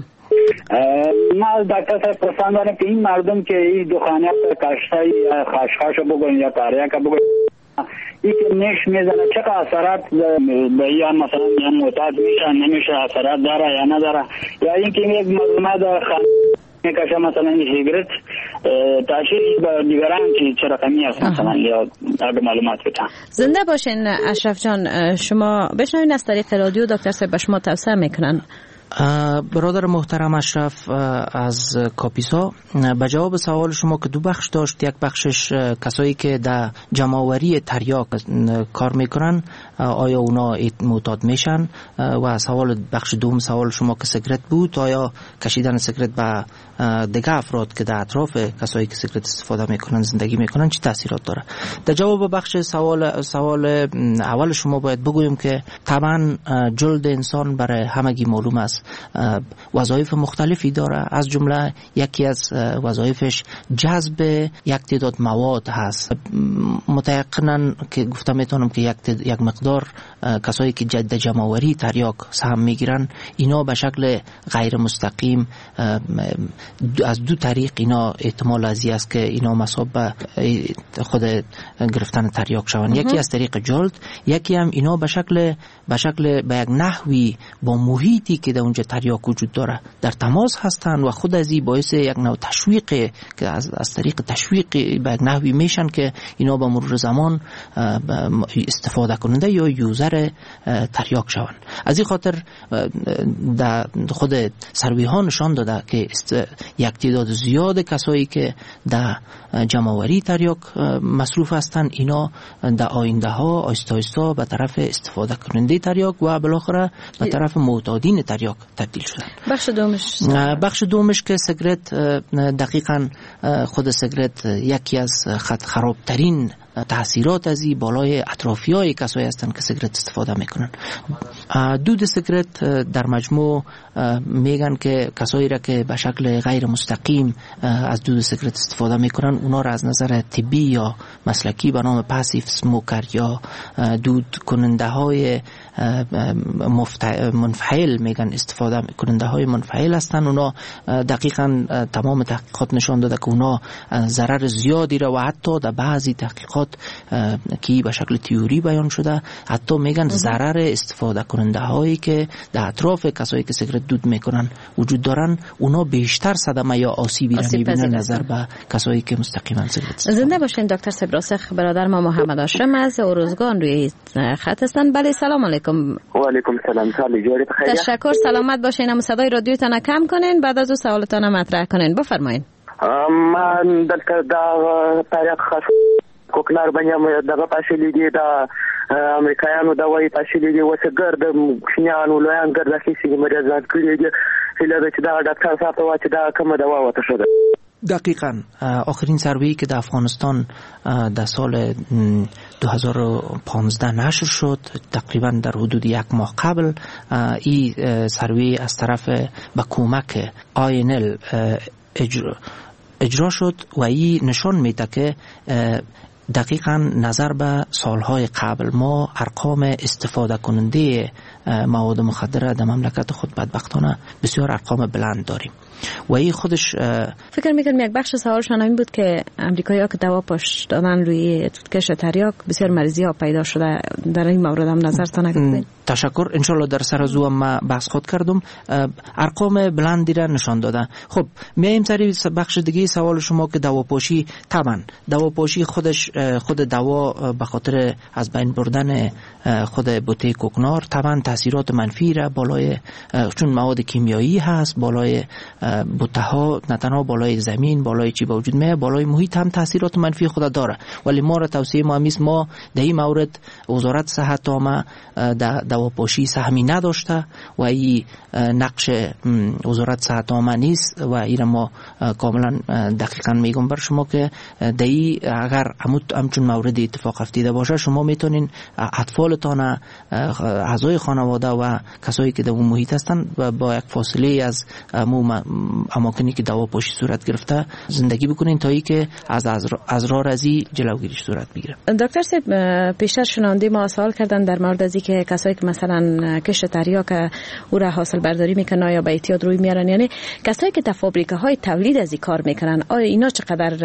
ما دکتر صاحب پرسان دارم که این مردم که این دخانیات کاشتای خاشخاش بگوین یا تاریک بگوین این که نش میزنه چقدر اثرات به یا مثلا یا معتاد میشه نمیشه، اثرات داره یا نداره، یا اینکه یک معلومات میکشه مثلا این سیگرت تاثیر به دیگران چه رقمی است مثلا، یا اگه معلومات بدن. زنده باشین اشرف جان. شما بشنوین از طریق رادیو دکتر صاحب به شما توصیه میکنن. برادر محترم اشرف از کاپیسا، به جواب سوال شما که دو بخش داشت، یک بخشش کسایی که در جمع‌آوری تریاک کار میکنن آیا اونا معتاد میشن، و سوال بخش دوم سوال شما که سیگرت بود، آیا کشیدن سیگرت به دیگه افراد که در اطراف کسایی که سیگرت استفاده میکنن زندگی میکنن چه تاثیرات داره. در جواب بخش سوال اول شما باید بگویم که طبعا جلد انسان برای همگی معلوم است وظایف مختلفی داره، از جمله یکی از وظایفش جذب یک تعداد مواد هست. متيقنا که گفتم میتونم که یک مقدار کسایی که جد جمع‌آوری تریاک سهم میگیرن اینا به شکل غیر مستقیم از دو طریق اینا احتمال ازی است که اینا مصاب به خود گرفتن تریاک شوند. یکی از طریق جلد، یکی هم اینا به شکل به یک نحوی با محیطی که در اونجا تریاک وجود داره در تماس هستند و خود از این باعث یک نوع تشویق که از طریق تشویق به یک نحوی میشن که اینا با مرور زمان استفاده کننده یا یوزر تریاک شوند. از این خاطر در خود سروی ها نشان داده که یک تعداد زیاد کسایی که در جمع‌آوری تریاک مصروف هستند اینا در آینده ها آهسته آهسته به طرف استفاده کننده تریاک و بالاخره به طرف معتادین تریاک تبدیل شدن. بخش دومش که سیگرت، دقیقاً خود سیگرت یکی از خرابترین تاثیرات از این بالای اطرافیای کسایی هستند که سیگرت استفاده میکنن. دود سیگرت در مجموع میگن که کسایی را که به شکل غیر مستقیم از دود سیگرت استفاده میکنن اونا را از نظر طبی یا مسلکی به نام پاسیو اسموکر یا دود کننده های منفعل میگن، استفاده کننده های منفعل هستن. اونا دقیقاً تمام تحقیقات نشان داده که اونا ضرر زیادی را و حتی در بعضی تحقیقات توضیحات که به شکل تئوری بیان شده. حتی میگن ضرر استفاده کننده هایی که در اطراف کسایی که سیگارت دود میکنن وجود دارن، اونا بیشتر صدمه یا آسیبی را میبینن نظر به کسایی که مستقیما سیگارت. زنده باشین دکتر سبراسخ. برادر ما محمد هاشم از اوروزگان روی خط هستن. بله سلام علیکم. و علیکم سلام. سالی بخیر. تشکر. سلامت باشین. اما صدای رادیوتون کم کنین، بعد از او سوالتون مطرح کنین. بفرمایید. من دلته دا تاریخ خاص کوکنار باندې دغه پاشلې دي د امریکایانو دوايي پاشلې دي وسګر د شنیانو لویان ګرځي چې مریضات کړي دي هله چې دا ډاکټر صاحب ته واچ دا کومه دوا وته شده. دقیقاً آخرین سروی که در افغانستان در سال 2015 نشر شد، تقریبا در حدود 1 ماه قبل، این سروی از طرف با کمک INL اجرا شد و این نشان میده که دقیقاً نظر به سالهای قبل ما ارقام استفاده کننده مواد مخدر در مملکت خود بدبختانه بسیار ارقام بلند داریم و این خودش فکر میکنم یک بخش سوالشان این بود که امریکایی‌ها که دوا پاش دادن روی کش تریاک بسیار مریضی ها پیدا شده. در این مورد هم نظرتان اگه تشکر. انشالله در سر از او هم بحث خود کردم. ارقام بلندی را نشان داده. خب میایم سری بخش دیگه سوال شما که دواپاشی، طبعا دواپاشی خود دوا به خاطر از بین بردن خود بوته کوکنار طبعا تاثیرات منفی را بالای، چون مواد کیمیایی هست، بالای بوته ها، نه تنها بالای زمین، بالای چی به وجود میاد، بالای محیط هم تاثیرات منفی خود داره. ولی ما را توصیه ما همیست ما در این مورد وزارت صحت عامه دواپاشی سهمی نداشته و این نقش وزارت صحت عامه نیست و این ما کاملا دقیقاً میگم بر شما که دایی اگر همچون مورد اتفاق افتیده باشه شما میتونین اطفالتان، اعضای خانواده و کسایی که در اون محیط هستن و با یک فاصله از اماکنی که دواپاشی صورت گرفته زندگی بکنین تا ای که از اضرارزی جلوگیریش صورت بگیره. دکتر صاحب پیشتر شنونده ما سوال کردن در مورد از اینکه کسایی که مثلا کش تریاک او را حاصل برداری میکنن یا به احتیاط روی میارن، یعنی کسایی که در فابریکه های تولید از این کار میکنن، آیا اینا چقدر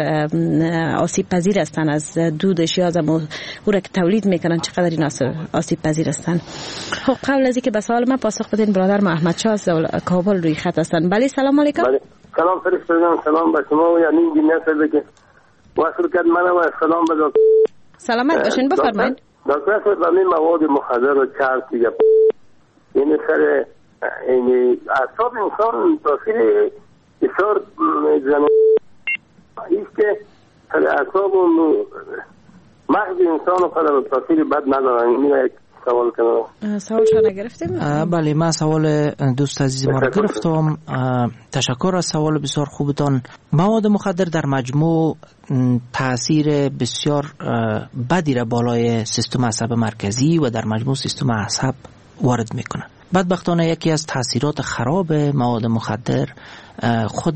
آسیب پذیر هستن از دودش یا از او را که تولید میکنن چقدر اینا آسیب پذیر هستن؟ خب قبل از اینکه به سوال من پاسخ بدین برادر ما احمد شاه از کابل روی خط هستن. بله سلام علیکم. بله سلام فرشتگان، سلام به شما و یعنی انجینیر صاحب که وصل کرد منو و سلام به دکتر. سلامت باشین بفرمایید. دکتر صاحب همین مواد مخدر و چرس دیگه این سر این اعصاب انسان تاثیر بسیار زنان ایست که سر اعصاب و مغز انسان و سر تاثیر بد ندارن. این یک سوال کنم. سوال شما گرفتیم؟ بله من سوال دوست عزیز ما رو گرفتم. تشکر از سوال بسیار خوبتان. مواد مخدر در مجموع تأثیر بسیار بدی را بالای سیستم عصب مرکزی و در مجموع سیستم عصب وارد میکنه. بدبختانه یکی از تأثیرات خراب مواد مخدر خود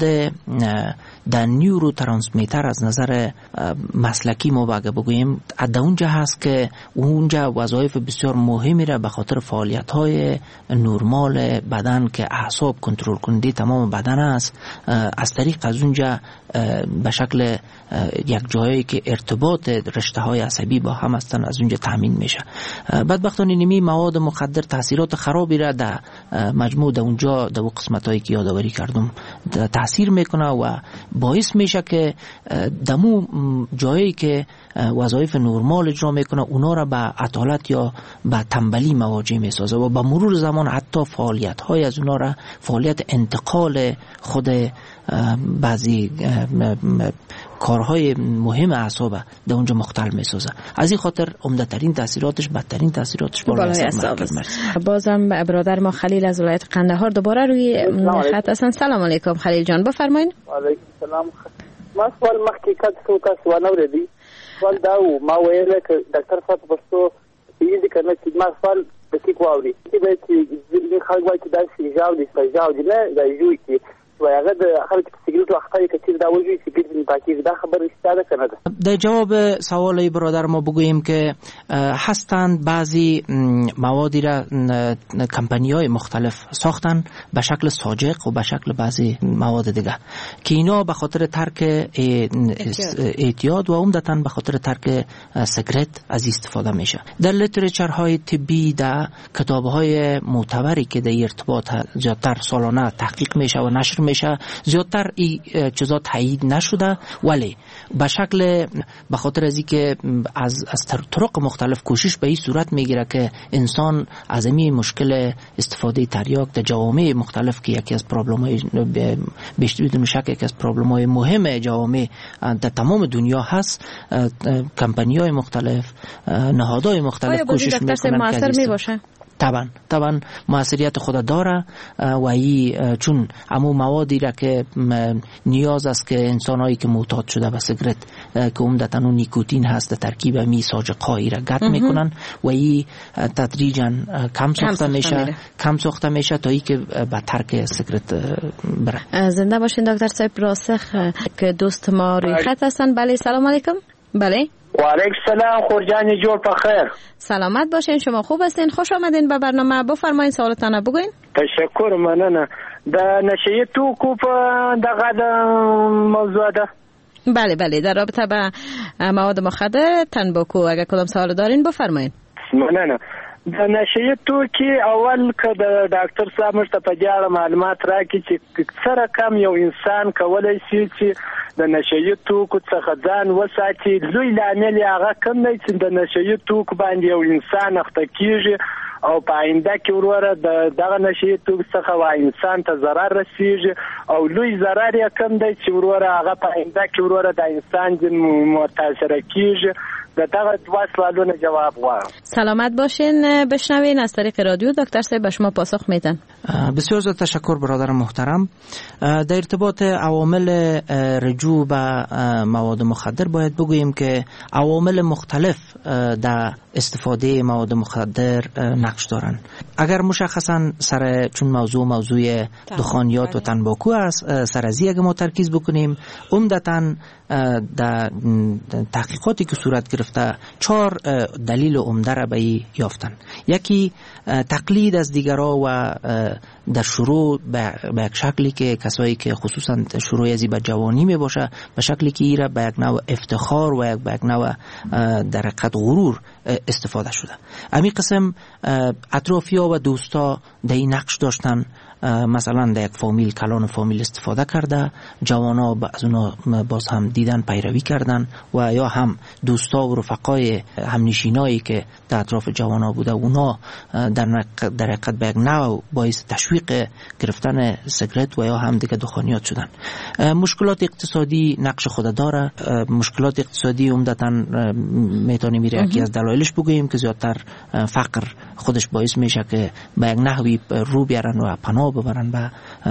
در نیورو ترانسمیتر از نظر مسلکی ما بگوییم در اونجا هست که اونجا وظایف بسیار مهمی را به خاطر فعالیت‌های نرمال بدن که اعصاب کنترل کننده تمام بدن است، از طریق از اونجا به شکل یک جایی که ارتباط رشته‌های عصبی با هم هستن از اونجا تامین میشه. بدبختانه نمی مواد مخدر تاثیرات خرابی را در مجموع در اونجا در قسمتایی که یادآوری کردم تاثیر میکنه و باعث میشه که دمو جایی که وظایف نرمال اجرا میکنه اونا را به عطالت یا به تنبلی مواجه میسازه و با مرور زمان حتی فعالیت های از اونا را، فعالیت انتقال خود بعضی کارهای مهم اعصاب در اونجا مختل میسازه. از این خاطر عمده ترین تاثیراتش، بدترین تاثیراتش بالای اعصاب است. بازم برادر ما خلیل از ولایت قندهار دوباره روی خط هستن. سلام علیکم خلیل جان بفرمایید. علیکم السلام. ما سوال مخکې کړ څه سوال اوریدي سوال دا ما ویل چې ډاکټر صاحب پښتو دې کنه چې ما سوال د کی کووري چې د خلک وایي چې دا شي جاو دي نه دا یو چې هغه د خلک چې سیگریت وقتی که چیز داوری سیگریت پاکی ده خبر استفاده کنه. در جواب سوال برادر ما بگوییم که هستند بعضی موادی را کمپانی‌های مختلف ساختن به شکل ساجق و به شکل بعضی مواد دیگه که اینا به خاطر ترک اعتیاد و عمدتاً به خاطر ترک سیگریت از استفاده میشه. در لیترچرهای طبی، در کتاب‌های معتبری که در ارتباط زیادتر سالانه تحقیق میشه و نشر میشه زیادتر این چیزا تایید نشده، ولی به شکل به خاطر از اینکه از طرق مختلف کوشش به این صورت میگیره که انسان از این مشکل استفاده تریاک در جوامع مختلف که یکی از پرابلم‌های بیشتر بدون شک یکی از پرابلم‌های مهم جوامع در تمام دنیا هست، کمپانی‌های مختلف، نهادهای مختلف کوشش میکنن که طبعا موثریت خود داره و این چون همو موادی را که نیاز است که انسانایی که معتاد شده به سیگرت که عمدتاً اون نیکوتین هست در ترکیب می ساجق‌هایی را قطع میکنن و این تدریجاً کم ساخته میشه تا اینکه به ترک سیگرت بره. زنده باشین دکتر صاحب راسخ که دوست ما روی خط هستن. بله سلام علیکم. بله و علیکم السلام خورجانی جور بخیر. سلامت باشین، شما خوب هستین؟ خوش آمدین به برنامه. بفرمایید سوالتان بگوین. تشکر، مننه. در نشه توکو په دغه موضوع ده. بله در رابطه با مواد مخدر تنباکو اگر کدام سوال دارین بفرمایید. مننه. د نشه توکي اول که د ډاکټر صاحب مرسته په دې اړه معلومات راکړي چې څه رقم یو انسان کولی شي چې د نشه توکو څخه ځان وساتي، لوی لامل یې هغه کوم دی چې د نشه توکو باندې یو انسان اخته کیږي او په آینده کې وروره دغه نشه توکو څخه انسان ته ضرر رسیږي او لوی ضرر یې کوم دی چې وروره هغه په آینده کې وروره د انسان جن متاثره کیږي. دغه دوه سوالونه جواب غواړم. سلامت باشین. بشنوین از طریق رادیو دکتر صاحب به شما پاسخ میدن. بسیار زیاد تشکر برادر محترم. در ارتباط عوامل رجوع به مواد مخدر باید بگوییم که عوامل مختلف در استفاده مواد مخدر نقش دارن. اگر مشخصا چون موضوع دخانیات و تنباکو است، سر از اگه ما ترکیز بکنیم، عمدتاً در تحقیقاتی که صورت گرفته 4 دلیل عمده را به یافتن. یکی تقلید از دیگرها و در شروع به یک شکلی که کسایی که خصوصا شروع ازی به جوانی می باشه به شکلی که ایره به یک نوع افتخار و به یک نوع در حقیقت غرور استفاده شده. امی قسم اطرافیا و دوستا در این نقش داشتن، مثلا در یک فامیل کلان فامیل استفاده کرده، جوانا از اونا باز هم دیدن پیروی کردن و یا هم دوستا و رفقای همنشینایی که در اطراف جوانا بوده اونا در حقیقت به یک نوع باعث تشویق گرفتن سیگرت و یا هم دیگه دخانیات شدن. مشکلات اقتصادی نقش خود داره. مشکلات اقتصادی عمدتاً میتونیم میره یکی از دلایلش بگوییم که زیادتر فقر خودش باعث میشه که به یک نحوی رو بیارن و پناه ببرن به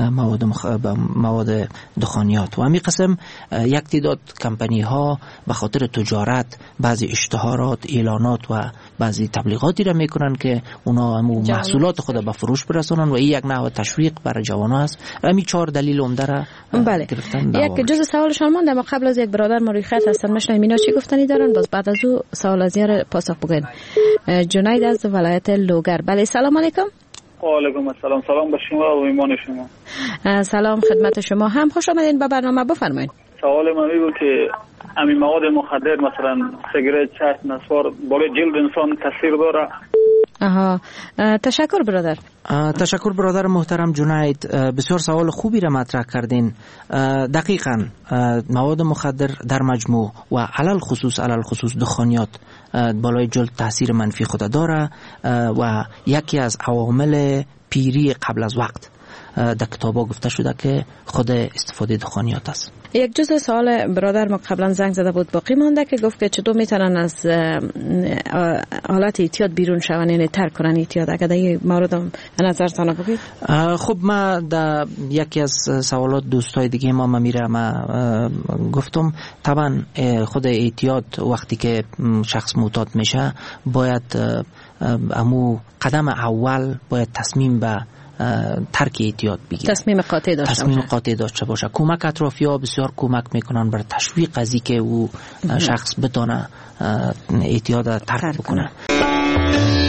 مواد دخانیات. و همین قسم یک تعداد کمپانی ها به خاطر تجارت بعضی اشتهارات، اعلانات و بعضی تبلیغاتی را میکنن که اونا محصولات خود به فروش برسونن و این یک نوع تشویق برای جوانان است. همین 4 دلیل عمده را گرفتن. یک جزء سوالشان مونده، اما قبل از یک برادر ما روی خط هستن میشنویم اینا چی گفتنی دارن، باز بعد از او سوال از یار پاسخ بگین. جنید از ولایت لوگر. بله سلام علیکم. و علیکم السلام. سلام به شما و ایمان شما. سلام خدمت شما. هم خوش آمدین به برنامه. بفرمایید. سوال من بود که همین مواد مخدر مثلا سیگرت، چرس، نسوار بالای جلد انسان تاثیر داره؟ تشکر برادر. تشکر برادر محترم جنید، بسیار سوال خوبی را مطرح کردین. دقیقاً مواد مخدر در مجموع و علل خصوص دخانیات بالای جلد تاثیر منفی خود داره و یکی از عوامل پیری قبل از وقت در کتابا گفته شده که خود استفاده دخانیات است. یک جزء سوال برادر ما قبلا زنگ زده بود باقی مانده که گفت که چطور میتونن از حالت اعتیاد بیرون شون، یعنی ترک کنن اعتیاد. اگر در این مورد نظرتان بگید. خب ما در یکی از سوالات دوستای دیگه ما میره ما گفتم طبعا خود اعتیاد وقتی که شخص معتاد میشه باید امو قدم اول باید تصمیم به ترک اعتیاد بگیره، تصمیم قاطع داشته باشه. کمک اطرافی‌ها بسیار کمک میکنن برای تشویق از اینکه او شخص بتونه اعتیاد ترک بکنه.